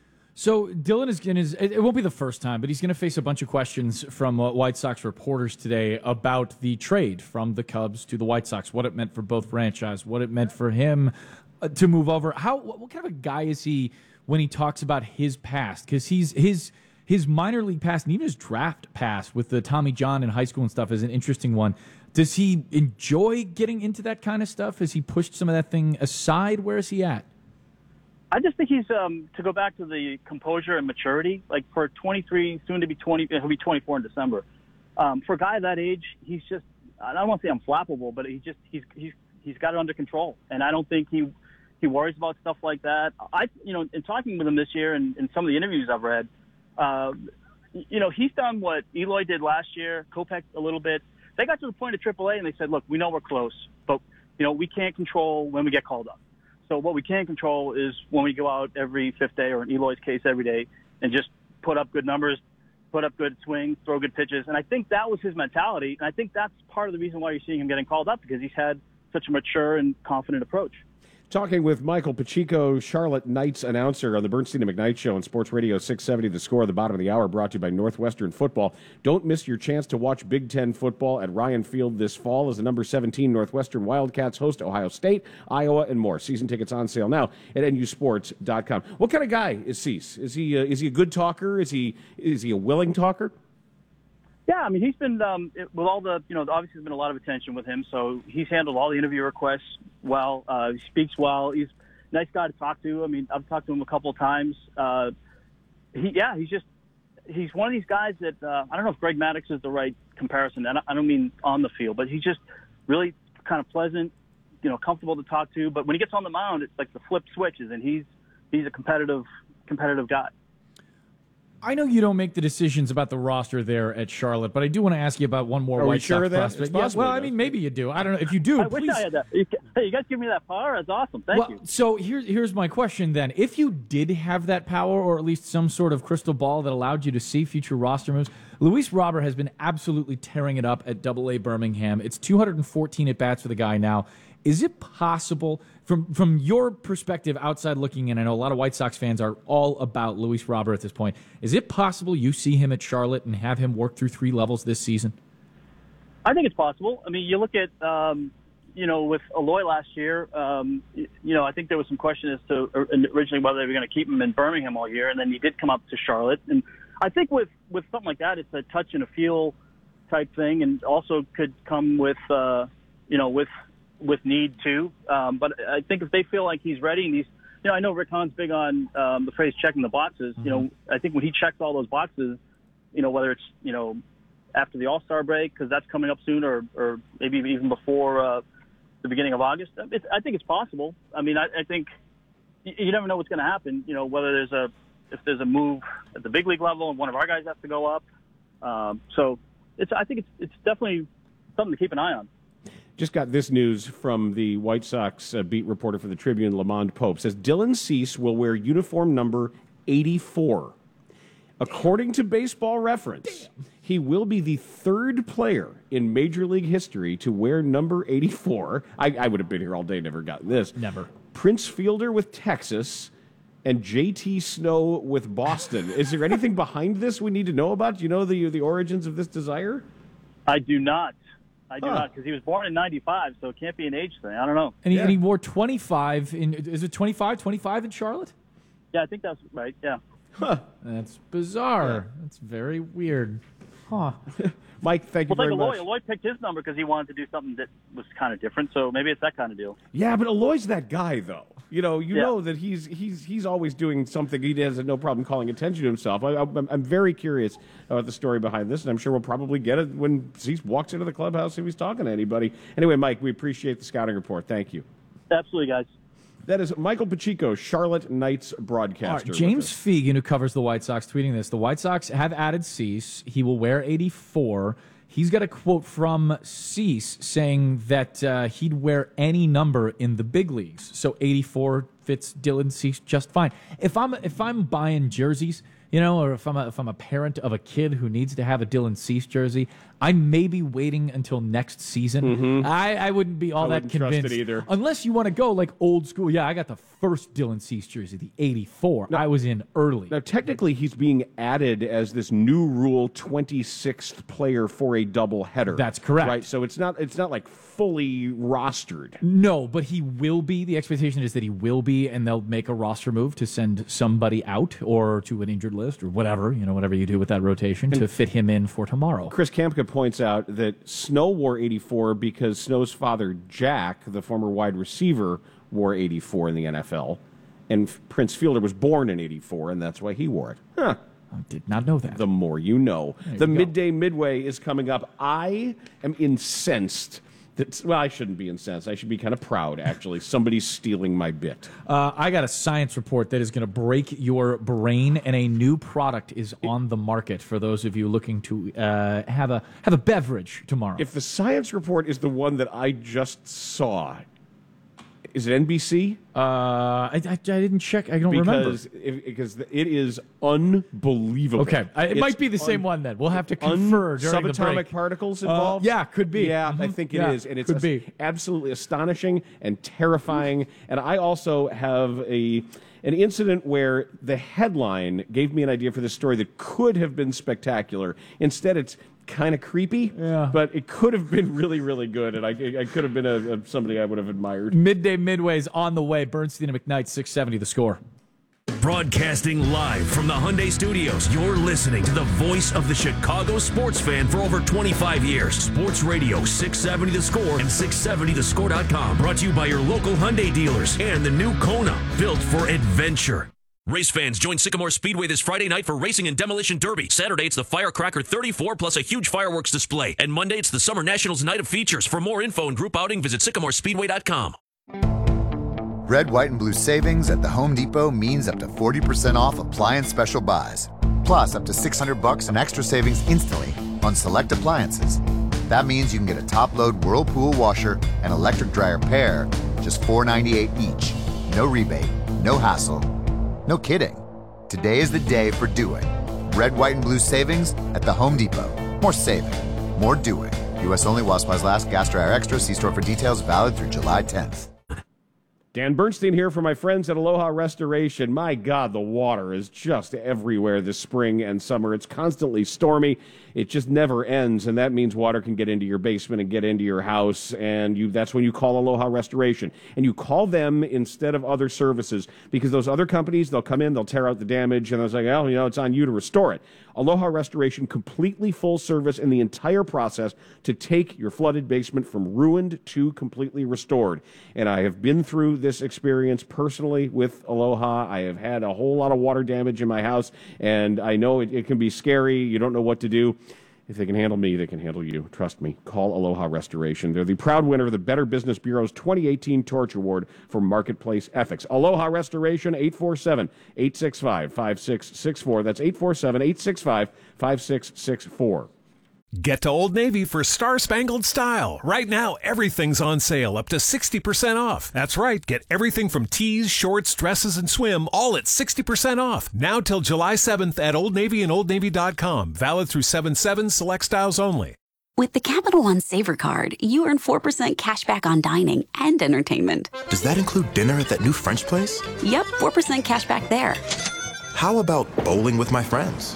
So Dylan is going to, it won't be the first time, but he's going to face a bunch of questions from uh, White Sox reporters today about the trade from the Cubs to the White Sox, what it meant for both franchises, what it meant for him uh, to move over. How, what, what kind of a guy is he when he talks about his past? Because he's his his minor league past and even his draft past with the Tommy John in high school and stuff is an interesting one. Does he enjoy getting into that kind of stuff? Has he pushed some of that thing aside? Where is he at? I just think he's, um, to go back to the composure and maturity, like for twenty-three, soon to be twenty, he'll be twenty-four in December. Um, for a guy that age, he's just, I don't want to say unflappable, but he just, he's, he's, he's got it under control. And I don't think he, he worries about stuff like that. I, you know, in talking with him this year and in some of the interviews I've read, uh, you know, he's done what Eloy did last year, Kopech a little bit. They got to the point of triple A and they said, look, we know we're close, but, you know, we can't control when we get called up. So what we can control is when we go out every fifth day, or in Eloy's case, every day, and just put up good numbers, put up good swings, throw good pitches. And I think that was his mentality. And I think that's part of the reason why you're seeing him getting called up, because he's had such a mature and confident approach. Talking with Michael Pacheco, Charlotte Knights announcer on the Bernstein and McKnight Show on Sports Radio six seventy. The Score at the bottom of the hour, brought to you by Northwestern Football. Don't miss your chance to watch Big Ten football at Ryan Field this fall as the number seventeen Northwestern Wildcats host Ohio State, Iowa, and more. Season tickets on sale now at N U sports dot com. What kind of guy is Cease? Is he uh, is he a good talker? Is he is he a willing talker? Yeah, I mean, he's been, um, it, with all the, you know, obviously there's been a lot of attention with him, so he's handled all the interview requests well. Uh, he speaks well. He's a nice guy to talk to. I mean, I've talked to him a couple of times. Uh, he, yeah, he's just, he's one of these guys that, uh, I don't know if Greg Maddux is the right comparison. I don't, I don't mean on the field, but he's just really kind of pleasant, you know, comfortable to talk to. But when he gets on the mound, it's like the flip switches, and he's, he's a competitive, competitive guy. I know you don't make the decisions about the roster there at Charlotte, but I do want to ask you about one more Are White we sure Sox of that? prospect. It's Yeah, possible well, he I mean, maybe you do. I don't know. If you do, I please. wish I had that. You, hey, you guys give me that power? That's awesome. Thank well, you. So here's here's my question then. If you did have that power, or at least some sort of crystal ball that allowed you to see future roster moves, Luis Robert has been absolutely tearing it up at Double A Birmingham. It's two hundred fourteen at-bats for the guy now. Is it possible, from from your perspective outside looking in, I know a lot of White Sox fans are all about Luis Robert at this point, is it possible you see him at Charlotte and have him work through three levels this season? I think it's possible. I mean, you look at, um, you know, with Eloy last year, um, you know, I think there was some question as to originally whether they were going to keep him in Birmingham all year, and then he did come up to Charlotte. And I think with, with something like that, it's a touch and a feel type thing, and also could come with, uh, you know, with with need too. Um, but I think if they feel like he's ready, and he's, you know, I know Rick Hahn's big on um, the phrase checking the boxes. Mm-hmm. You know, I think when he checks all those boxes, you know, whether it's, you know, after the All-Star break, because that's coming up soon, or, or maybe even before uh, the beginning of August, it's, I think it's possible. I mean, I, I think you, you never know what's going to happen, you know, whether there's a, if there's a move at the big league level and one of our guys has to go up. Um, so it's, I think it's, it's definitely something to keep an eye on. Just got this news from the White Sox uh, beat reporter for the Tribune, Lamond Pope. Says Dylan Cease will wear uniform number eighty-four. According to Baseball Reference, he will be the third player in Major League history to wear number eighty-four. I, I would have been here all day, never gotten this. Never. Prince Fielder with Texas and J T Snow with Boston. Is there anything behind this we need to know about? Do you know the the origins of this desire? I do not. I do Huh. not, because he was born in ninety-five, so it can't be an age thing. I don't know. And he, yeah. and he wore twenty-five in, is it twenty-five? twenty-five in Charlotte? Yeah, I think that's right, yeah. Huh. That's bizarre. That's very weird. Huh. Mike, thank you well, very like much. Eloy, Eloy picked his number because he wanted to do something that was kind of different, so maybe it's that kind of deal. Yeah, but Eloy's that guy, though. You know, you Yeah. know that he's he's he's always doing something. He has no problem calling attention to himself. I, I'm, I'm very curious about the story behind this, and I'm sure we'll probably get it when Cease walks into the clubhouse if he's talking to anybody. Anyway, Mike, we appreciate the scouting report. Thank you. Absolutely, guys. That is Michael Pacheco, Charlotte Knights broadcaster. All right, with James us. Fegan, who covers the White Sox, tweeting this. The White Sox have added Cease. He will wear eighty-four. He's got a quote from Cease saying that uh, he'd wear any number in the big leagues. So eighty-four fits Dylan Cease just fine. If I'm if I'm buying jerseys, you know, or if I'm a, if I'm a parent of a kid who needs to have a Dylan Cease jersey, I may be waiting until next season. Mhm. I, I wouldn't be all I that wouldn't trust convinced it either. unless you want to go like old school. Yeah, I got the first Dylan Cease jersey, the eighty-four. I was in early. Now, technically, he's being added as this new rule twenty-sixth player for a double header. That's correct. Right, so it's not it's not like fully rostered. No, but he will be. The expectation is that he will be, and they'll make a roster move to send somebody out or to an injured list or whatever, you know, whatever you do with that rotation to fit him in for tomorrow. Chris Kampka points out that Snow wore eighty-four because Snow's father, Jack, the former wide receiver, wore eighty-four in the N F L. And Prince Fielder was born in eighty-four, and that's why he wore it. Huh. I did not know that. The more you know. There The you go. Midday Midway is coming up. I am incensed That's, well, I shouldn't be incensed. I should be kind of proud, actually. Somebody's stealing my bit. Uh, I got a science report that is going to break your brain, and a new product is on the market for those of you looking to uh, have a have a beverage tomorrow. If the science report is the one that I just saw, is it N B C? Uh, I, I, I didn't check. I don't because remember. If, because it is unbelievable. Okay, I, it It's might be the same un- one then. We'll have to confer during the subatomic break. particles Uh, involved. yeah, could be. Yeah, I Mhm. think it Yeah, is, and it's could as- be. absolutely astonishing and terrifying. And I also have a an incident where the headline gave me an idea for this story that could have been spectacular. Instead, it's kind of creepy, Yeah. but it could have been really, really good, and I, I could have been a, a, somebody I would have admired. Midday Midway's on the way. Bernstein and McKnight, six seventy The Score. Broadcasting live from the Hyundai Studios, you're listening to the voice of the Chicago sports fan for over twenty-five years. Sports Radio six seventy The Score and six seventy the score dot com. Brought to you by your local Hyundai dealers and the new Kona, built for adventure. Race fans, join Sycamore Speedway this Friday night for Racing and Demolition Derby. Saturday, it's the Firecracker thirty-four plus a huge fireworks display. And Monday, it's the Summer Nationals Night of Features. For more info and group outing, visit sycamore speedway dot com. Red, white, and blue savings at the Home Depot means up to forty percent off appliance special buys. Plus, up to six hundred bucks in extra savings instantly on select appliances. That means you can get a top-load Whirlpool washer and electric dryer pair, just four ninety-eight each. No rebate, no hassle. No kidding. Today is the day for doing. Red, white, and blue savings at the Home Depot. More saving, more doing. U S only while supplies last. Gas dryer extra. See store for details. Valid through July tenth. Dan Bernstein here for my friends at Aloha Restoration. My God, the water is just everywhere this spring and summer. It's constantly stormy. It just never ends, and that means water can get into your basement and get into your house, and you that's when you call Aloha Restoration. And you call them instead of other services, because those other companies, they'll come in, they'll tear out the damage, and they'll say, oh, you know, it's on you to restore it. Aloha Restoration, completely full service in the entire process to take your flooded basement from ruined to completely restored. And I have been through this experience personally with Aloha. I have had a whole lot of water damage in my house, and I know it, it can be scary. You don't know what to do. If they can handle me, they can handle you. Trust me. Call Aloha Restoration. They're the proud winner of the Better Business Bureau's twenty eighteen Torch Award for Marketplace Ethics. Aloha Restoration, eight four seven, eight six five, five six six four. That's eight four seven, eight six five, five six six four. Get to Old Navy for star-spangled style. Right now, everything's on sale, up to sixty percent off. That's right, get everything from tees, shorts, dresses, and swim, all at sixty percent off. Now till July seventh at Old Navy and old navy dot com. Valid through seven seven, select styles only. With the Capital One Savor Card, you earn four percent cash back on dining and entertainment. Does that include dinner at that new French place? Yep, four percent cash back there. How about bowling with my friends?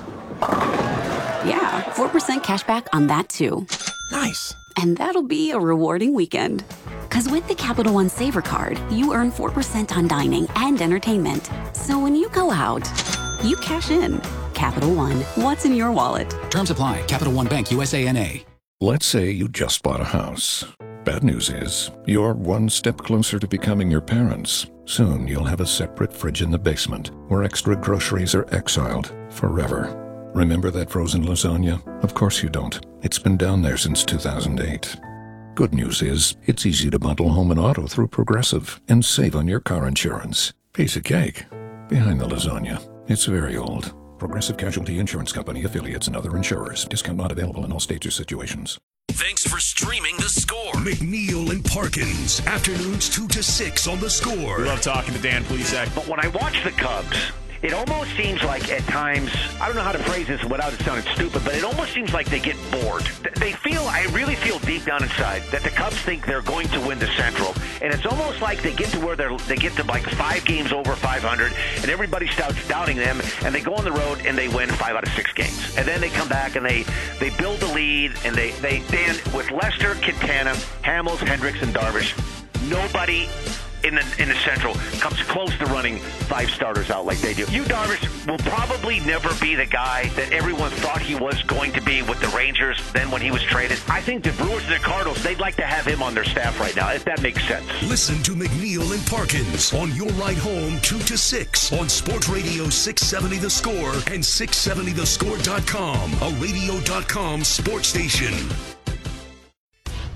Yeah, four percent cash back on that too. Nice. And that'll be a rewarding weekend. Because with the Capital One Savor Card, you earn four percent on dining and entertainment. So when you go out, you cash in. Capital One, what's in your wallet? Terms apply. Capital One Bank, U S A N A. Let's say you just bought a house. Bad news is, you're one step closer to becoming your parents. Soon you'll have a separate fridge in the basement, where extra groceries are exiled forever. Remember that frozen lasagna? Of course you don't. It's been down there since two thousand eight. Good news is, it's easy to bundle home and auto through Progressive and save on your car insurance. Piece of cake. Behind the lasagna. It's very old. Progressive Casualty Insurance Company, affiliates, and other insurers. Discount not available in all states or situations. Thanks for streaming The Score. McNeil and Parkins, afternoons two to six on The Score. We love talking to Dan Plesac. But when I watch the Cubs, it almost seems like at times, I don't know how to phrase this without it sounding stupid, but it almost seems like they get bored. They feel, I really feel deep down inside that the Cubs think they're going to win the Central. And it's almost like they get to where they're, they get to like five games over five hundred, and everybody starts doubting them, and they go on the road and they win five out of six games. And then they come back and they, they build the lead, and they, they, Dan, with Lester, Quintana, Hamels, Hendricks, and Darvish, nobody in the in the Central comes close to running five starters out like they do. Yu Darvish will probably never be the guy that everyone thought he was going to be with the Rangers then when he was traded. I think the Brewers and the Cardinals, they'd like to have him on their staff right now, if that makes sense. Listen to McNeil and Parkins on your ride home two to six on Sports Radio six seventy The Score and six seventy the score dot com, a radio dot com sports station.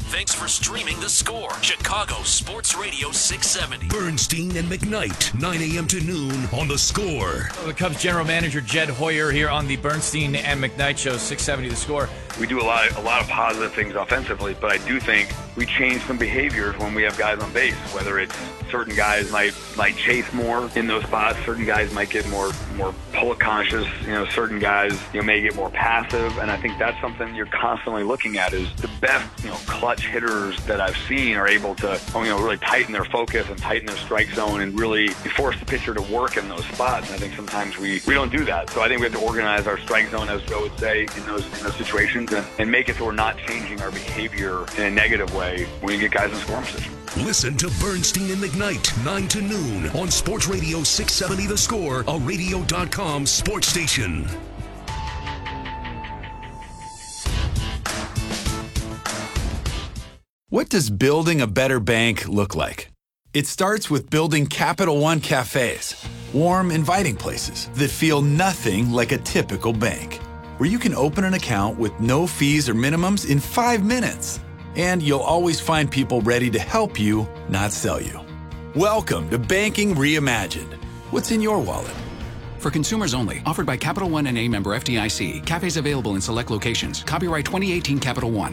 Thanks for streaming The Score, Chicago Sports Radio six seventy. Bernstein and McKnight, nine a.m. to noon on The Score. The Cubs general manager Jed Hoyer here on the Bernstein and McKnight Show, six seventy The Score. We do a lot, of, a lot of positive things offensively, but I do think we change some behaviors when we have guys on base. Whether it's certain guys might might chase more in those spots, certain guys might get more more pull conscious. You know, certain guys you know may get more passive, and I think that's something you're constantly looking at. Is the best you know clutch hitters that I've seen are able to you know really tighten their focus and tighten their strike zone and really force the pitcher to work in those spots. And I think sometimes we, we don't do that. So I think we have to organize our strike zone, as Joe would say, in those in those situations, and, and make it so we're not changing our behavior in a negative way when you get guys in scoring position. Listen to Bernstein and McKnight, nine to noon on Sports Radio six seventy The Score, a radio dot com sports station. What does building a better bank look like? It starts with building Capital One cafes, warm, inviting places that feel nothing like a typical bank, where you can open an account with no fees or minimums in five minutes. And you'll always find people ready to help you, not sell you. Welcome to Banking Reimagined. What's in your wallet? For consumers only, offered by Capital One N A member F D I C. Cafes available in select locations. Copyright twenty eighteen Capital One.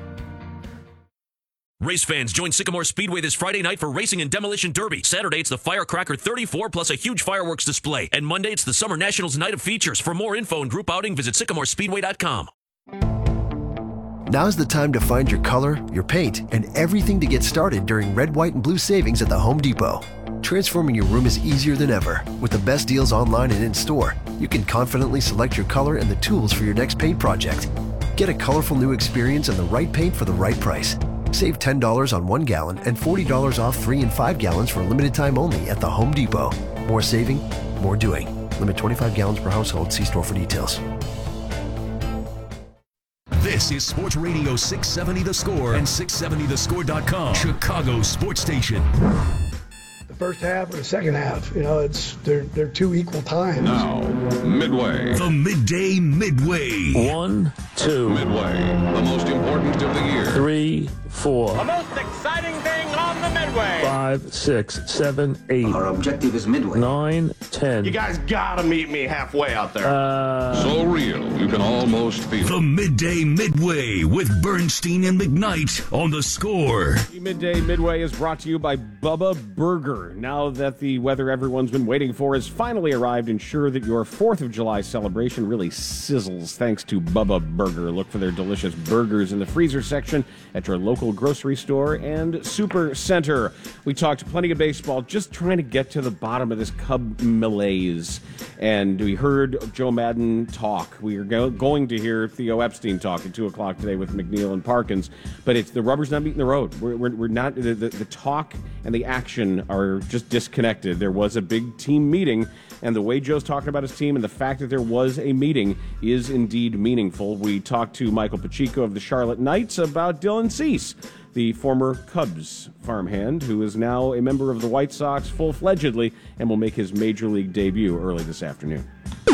Race fans, join Sycamore Speedway this Friday night for Racing and Demolition Derby. Saturday, it's the Firecracker thirty-four plus a huge fireworks display. And Monday, it's the Summer Nationals Night of Features. For more info and group outing, visit sycamore speedway dot com. Now's the time to find your color, your paint, and everything to get started during Red, White, and Blue savings at the Home Depot. Transforming your room is easier than ever. With the best deals online and in-store, you can confidently select your color and the tools for your next paint project. Get a colorful new experience and the right paint for the right price. Save ten dollars on one gallon and forty dollars off three and five gallons for a limited time only at the Home Depot. More saving, more doing. Limit twenty-five gallons per household. See store for details. This is Sports Radio six seventy The Score and six seventy the score dot com, Chicago sports station. The first half or the second half, you know, it's they're they're two equal times. Now, Midway. The Midday Midway. One, two. Midway, the most important of the year. Three, four. The most exciting thing on the Midway. Five, six, seven, eight. Our objective is Midway. Nine, ten. You guys gotta meet me halfway out there. Uh, so real, you can almost feel it. The Midday Midway with Bernstein and McKnight on The Score. The Midday Midway is brought to you by Bubba Burger. Now that the weather everyone's been waiting for has finally arrived, ensure that your fourth of July celebration really sizzles thanks to Bubba Burger. Look for their delicious burgers in the freezer section at your local grocery store and super center. We talked plenty of baseball, just trying to get to the bottom of this Cub malaise. And we heard Joe Maddon talk. We are go- going to hear Theo Epstein talk at two o'clock today with McNeil and Parkins. But it's the rubber's not meeting the road. We're, we're, we're not, the, the, the talk and the action are just disconnected. There was a big team meeting, and the way Joe's talking about his team and the fact that there was a meeting is indeed meaningful. We talked to Michael Pacheco of the Charlotte Knights about Dylan Cease, the former Cubs farmhand, who is now a member of the White Sox full-fledgedly and will make his major league debut early this afternoon.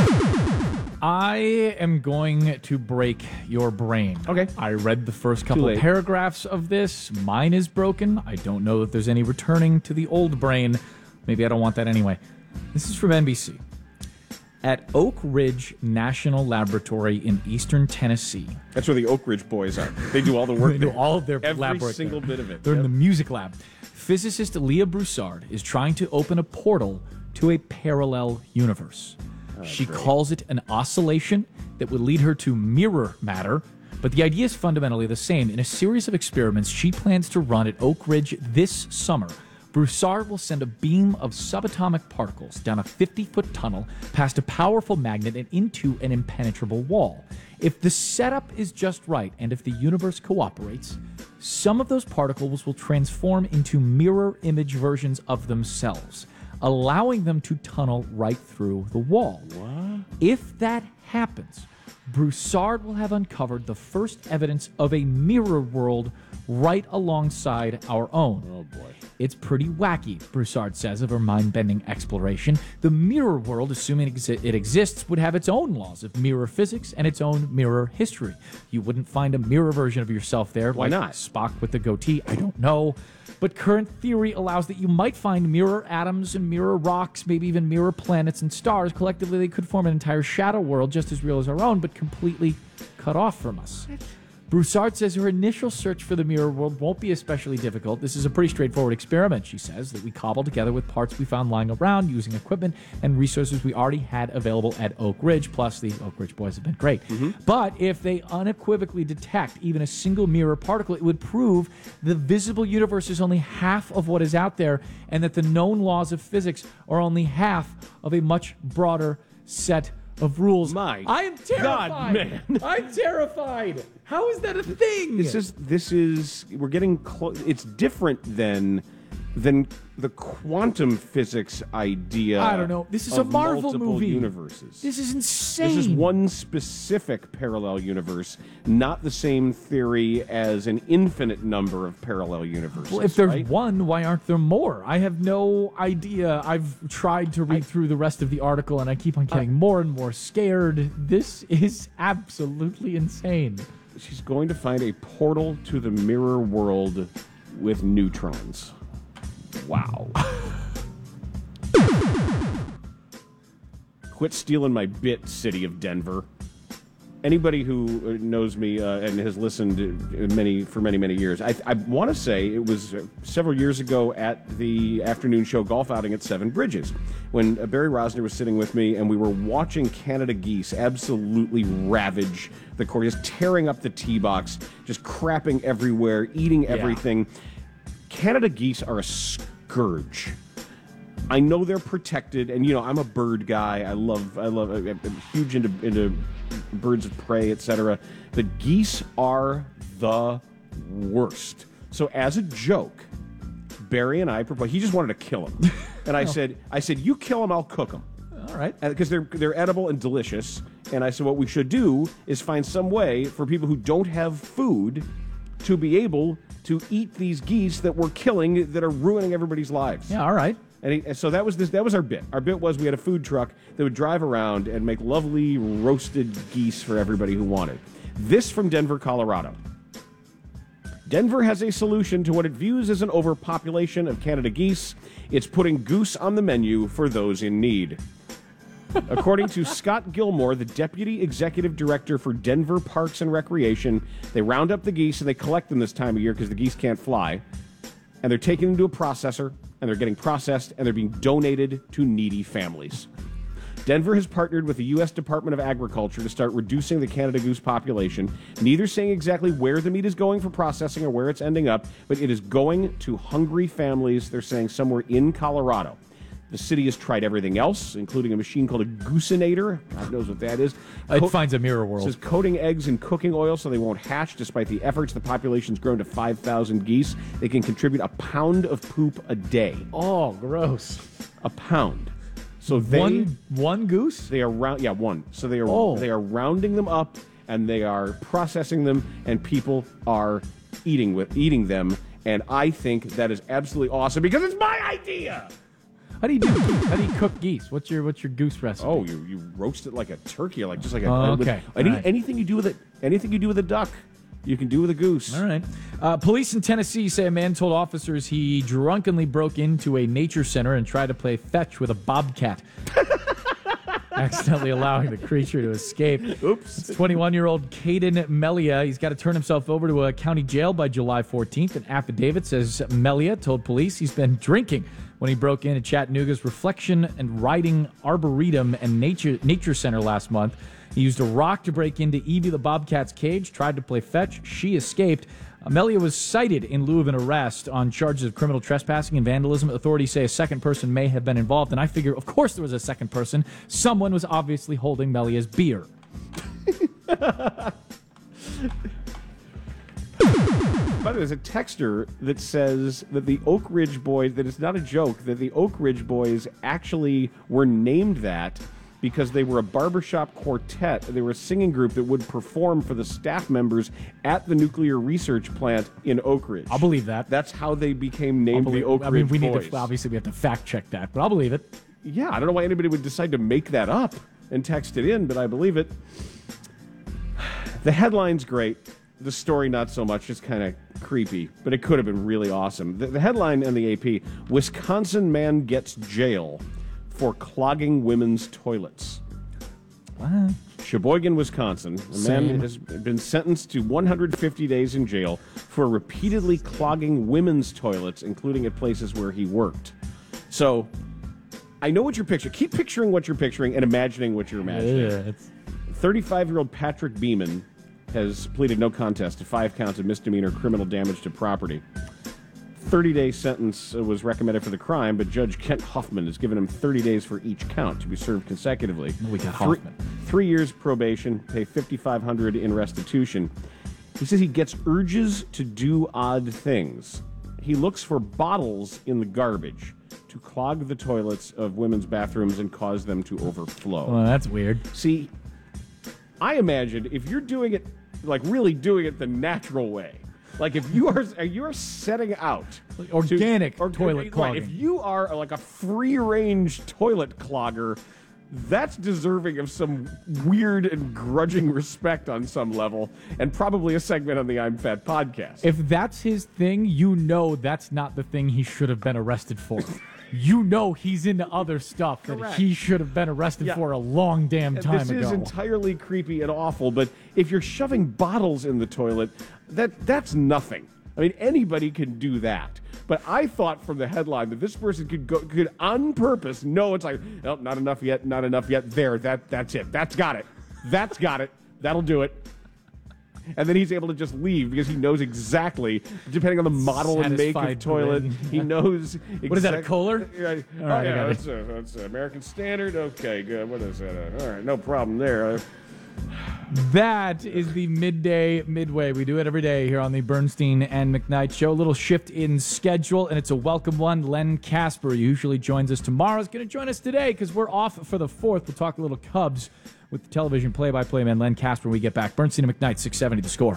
I am going to break your brain. Okay. I read the first couple paragraphs of this. Mine is broken. I don't know that there's any returning to the old brain. Maybe I don't want that anyway. This is from N B C. At Oak Ridge National Laboratory in eastern Tennessee. That's where the Oak Ridge boys are. They do all the work They there. do all of their Every lab work single there. bit of it. They're Yep. in the music lab. Physicist Leah Broussard is trying to open a portal to a parallel universe. Oh, she great. calls it an oscillation that would lead her to mirror matter, but the idea is fundamentally the same. In a series of experiments she plans to run at Oak Ridge this summer, Broussard will send a beam of subatomic particles down a fifty-foot tunnel past a powerful magnet and into an impenetrable wall. If the setup is just right, and if the universe cooperates, some of those particles will transform into mirror image versions of themselves, allowing them to tunnel right through the wall. What? If that happens, Broussard will have uncovered the first evidence of a mirror world right alongside our own. Oh, boy. It's pretty wacky, Broussard says of her mind-bending exploration. The mirror world, assuming it exists, would have its own laws of mirror physics and its own mirror history. You wouldn't find a mirror version of yourself there. Why like not? Spock with the goatee, I don't know. But current theory allows that you might find mirror atoms and mirror rocks, maybe even mirror planets and stars. Collectively, they could form an entire shadow world just as real as our own, but completely cut off from us. Broussard says her initial search for the mirror world won't be especially difficult. This is a pretty straightforward experiment, she says, that we cobbled together with parts we found lying around using equipment and resources we already had available at Oak Ridge. Plus, the Oak Ridge boys have been great. Mm-hmm. But if they unequivocally detect even a single mirror particle, it would prove the visible universe is only half of what is out there and that the known laws of physics are only half of a much broader set of rules. My I am terrified. God, man. I'm terrified. How is that a thing? This is this is we're getting close. It's different than than the quantum physics idea. I don't know. This is a of Marvel multiple movie. Universes. This is insane. This is one specific parallel universe, not the same theory as an infinite number of parallel universes. Well, if there's right? one, why aren't there more? I have no idea. I've tried to read I, through the rest of the article, and I keep on getting I, more and more scared. This is absolutely insane. She's going to find a portal to the mirror world with neutrons. Wow. Quit stealing my bit, city of Denver. Anybody who knows me uh, and has listened many for many, many years, I, I want to say it was several years ago at the afternoon show golf outing at Seven Bridges when Barry Rosner was sitting with me and we were watching Canada geese absolutely ravage the course, just tearing up the tee box, just crapping everywhere, eating everything. Yeah. Canada geese are a scourge. I know they're protected, and you know I'm a bird guy. I love, I love, I'm huge into into birds of prey, et cetera. But geese are the worst. So as a joke, Barry and I proposed. He just wanted to kill him, and I oh. said, I said, you kill him, I'll cook him. All right, because they're they're edible and delicious. And I said, what we should do is find some way for people who don't have food to be able to eat these geese that we're killing, that are ruining everybody's lives. Yeah, all right. And, he, and so that was this. That was our bit. Our bit was we had a food truck that would drive around and make lovely roasted geese for everybody who wanted. This from Denver, Colorado. Denver has a solution to what it views as an overpopulation of Canada geese. It's putting goose on the menu for those in need. According to Scott Gilmore, the Deputy Executive Director for Denver Parks and Recreation, they round up the geese and they collect them this time of year because the geese can't fly. And they're taking them to a processor, and they're getting processed, and they're being donated to needy families. Denver has partnered with the U S Department of Agriculture to start reducing the Canada goose population, neither saying exactly where the meat is going for processing or where it's ending up, but it is going to hungry families, they're saying, somewhere in Colorado. The city has tried everything else, including a machine called a Gooseinator. God knows what that is. It Co- finds a mirror world. It says coating eggs in cooking oil so they won't hatch. Despite the efforts, the population's grown to five thousand geese. They can contribute a pound of poop a day. Oh, gross. A pound. So they, one one goose? They are round. Yeah, one. So they are oh. they are rounding them up and they are processing them, and people are eating with eating them. And I think that is absolutely awesome because it's my idea. How do you do geese? How do you cook geese? What's your what's your goose recipe? Oh, you, you roast it like a turkey, like just like a oh, with, okay. Any, right. Anything you do with it, anything you do with a duck, you can do with a goose. All right. Uh, police in Tennessee say a man told officers he drunkenly broke into a nature center and tried to play fetch with a bobcat, accidentally allowing the creature to escape. Oops. It's twenty-one-year-old Caden Melia. He's got to turn himself over to a county jail by July fourteenth. An affidavit says Melia told police he's been drinking when he broke in at Chattanooga's Reflection and Riding Arboretum and Nature Nature Center last month. He used a rock to break into Evie the bobcat's cage, tried to play fetch. She escaped. Melia was cited in lieu of an arrest on charges of criminal trespassing and vandalism. Authorities say a second person may have been involved, and I figure, of course there was a second person. Someone was obviously holding Melia's beer. By the way, there's a texter that says that the Oak Ridge Boys, that it's not a joke, that the Oak Ridge Boys actually were named that because they were a barbershop quartet. They were a singing group that would perform for the staff members at the nuclear research plant in Oak Ridge. I'll believe that. That's how they became named believe, the Oak I Ridge mean, we Boys. need to, obviously, we have to fact check that, but I'll believe it. Yeah, I don't know why anybody would decide to make that up and text it in, but I believe it. The headline's great. The story, not so much. It's kind of creepy, but it could have been really awesome. The, the headline in the A P, Wisconsin man gets jail for clogging women's toilets. What? Sheboygan, Wisconsin. A man Same. has been sentenced to one hundred fifty days in jail for repeatedly clogging women's toilets, including at places where he worked. So, I know what you're picturing. Keep picturing what you're picturing and imagining what you're imagining. Yeah, it's... thirty-five-year-old Patrick Beeman has pleaded no contest to five counts of misdemeanor criminal damage to property. thirty-day sentence was recommended for the crime, but Judge Kent Hoffman has given him thirty days for each count to be served consecutively. We got three, Hoffman. Three years probation, pay fifty-five hundred dollars in restitution. He says he gets urges to do odd things. He looks for bottles in the garbage to clog the toilets of women's bathrooms and cause them to overflow. Well, that's weird. See, I imagine if you're doing it, like really doing it the natural way, like if you are you're setting out like organic to, or, toilet right, clogging. if you are like a free-range toilet clogger, that's deserving of some weird and grudging respect on some level, and probably a segment on the I'm Fat podcast. If that's his thing, you know that's not the thing he should have been arrested for. You know he's into other stuff that Correct. he should have been arrested Yeah. for a long damn time this ago. is entirely creepy and awful, but if you're shoving bottles in the toilet, that that's nothing. I mean, anybody can do that. But I thought from the headline that this person could go could on purpose know it's like, nope, not enough yet, not enough yet. There, that that's it. That's got it. That's got it. That'll do it. And then he's able to just leave because he knows exactly, depending on the model and make of Satisfied toilet, grin. he knows exactly. What is that, a Kohler? Yeah, All oh, right, I yeah, got that's, a, that's a American Standard. Okay, good. What is that? Uh, all right, no problem there. Uh, That is the midday midway. We do it every day here on the Bernstein and McKnight Show. A little shift in schedule, and it's a welcome one. Len Casper, who usually joins us tomorrow, is going to join us today because we're off for the fourth. We'll talk a little Cubs with the television play-by-play man Len Casper when we get back. Bernstein and McKnight, six seventy The Score.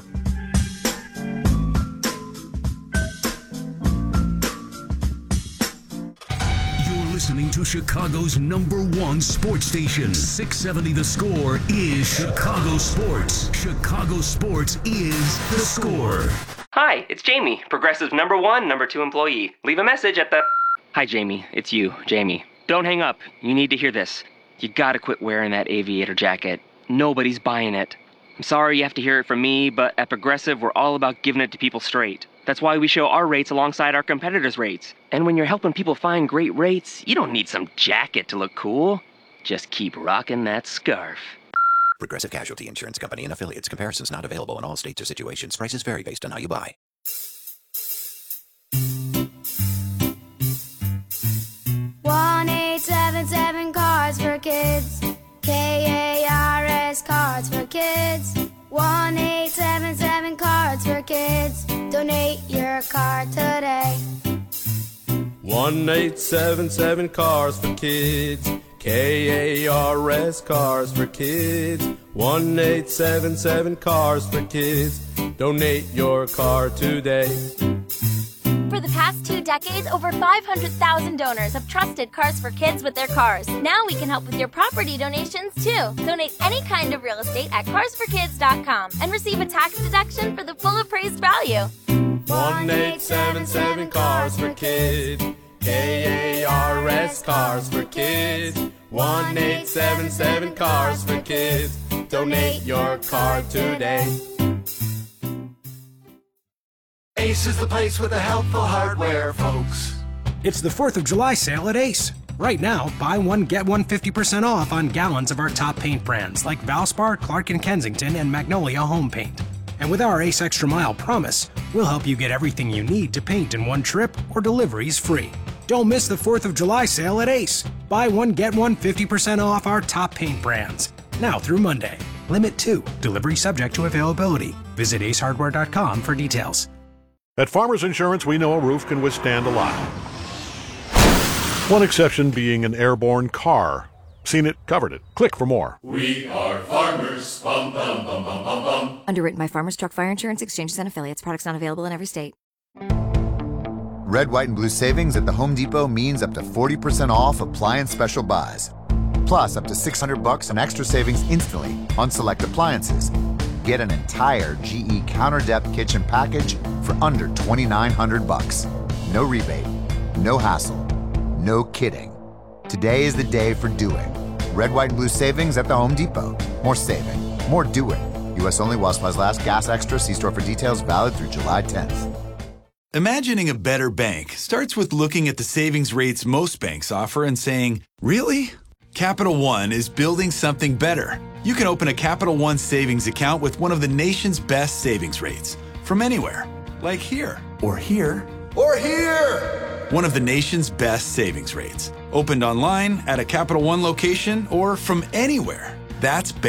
Listening to Chicago's number one sports station. six seventy The Score is Chicago Sports. Chicago Sports is The Score. Hi, it's Jamie, Progressive's number one, number two employee. Leave a message at the... Hi, Jamie. It's you, Jamie. Don't hang up. You need to hear this. You gotta quit wearing that aviator jacket. Nobody's buying it. I'm sorry you have to hear it from me, but at Progressive, we're all about giving it to people straight. That's why we show our rates alongside our competitors' rates. And when you're helping people find great rates, you don't need some jacket to look cool. Just keep rocking that scarf. Progressive Casualty Insurance Company and affiliates. Comparisons not available in all states or situations. Prices vary based on how you buy. one eight seven seven Cards for Kids. K A R S Cards for Kids. one eight seven seven Cards for Kids. Donate your card today. one eight seven seven Cars for Kids. K A R S Cars for Kids. one eight seven seven Cars for Kids. Donate your car today. For the past two decades, over five hundred thousand donors have trusted Cars for Kids with their cars. Now we can help with your property donations, too. Donate any kind of real estate at cars for kids dot com and receive a tax deduction for the full appraised value. one eight seven seven Cars for Kids. K A R S Cars for Kids. one eight seven seven Cars for Kids. Donate your car today. Ace is the place with the helpful hardware, folks. It's the fourth of July sale at Ace. Right now, buy one, get one fifty percent off on gallons of our top paint brands like Valspar, Clark and Kensington, and Magnolia Home Paint. And with our Ace Extra Mile promise, we'll help you get everything you need to paint in one trip or deliveries free. Don't miss the fourth of July sale at Ace. Buy one, get one fifty percent off our top paint brands. Now through Monday. Limit two. Delivery subject to availability. Visit ace hardware dot com for details. At Farmers Insurance, we know a roof can withstand a lot. One exception being an airborne car. seen it, covered it. Click for more. We are farmers. Bum, bum, bum, bum, bum, bum. Underwritten by Farmers Truck Fire Insurance Exchanges and Affiliates. Products not available in every state. Red, white, and blue savings at the Home Depot means up to forty percent off appliance special buys. Plus, up to six hundred bucks in extra savings instantly on select appliances. Get an entire G E counter depth kitchen package for under twenty-nine hundred bucks. No rebate, no hassle, no kidding. Today is the day for doing. Red, white, and blue savings at the Home Depot. More saving, more doing. U S only while supplies last. Gas extra. See store for details. Valid through July tenth. Imagining a better bank starts with looking at the savings rates most banks offer and saying, really? Capital One is building something better. You can open a Capital One savings account with one of the nation's best savings rates from anywhere, like here, or here, or here. One of the nation's best savings rates. Opened online, at a Capital One location, or from anywhere. That's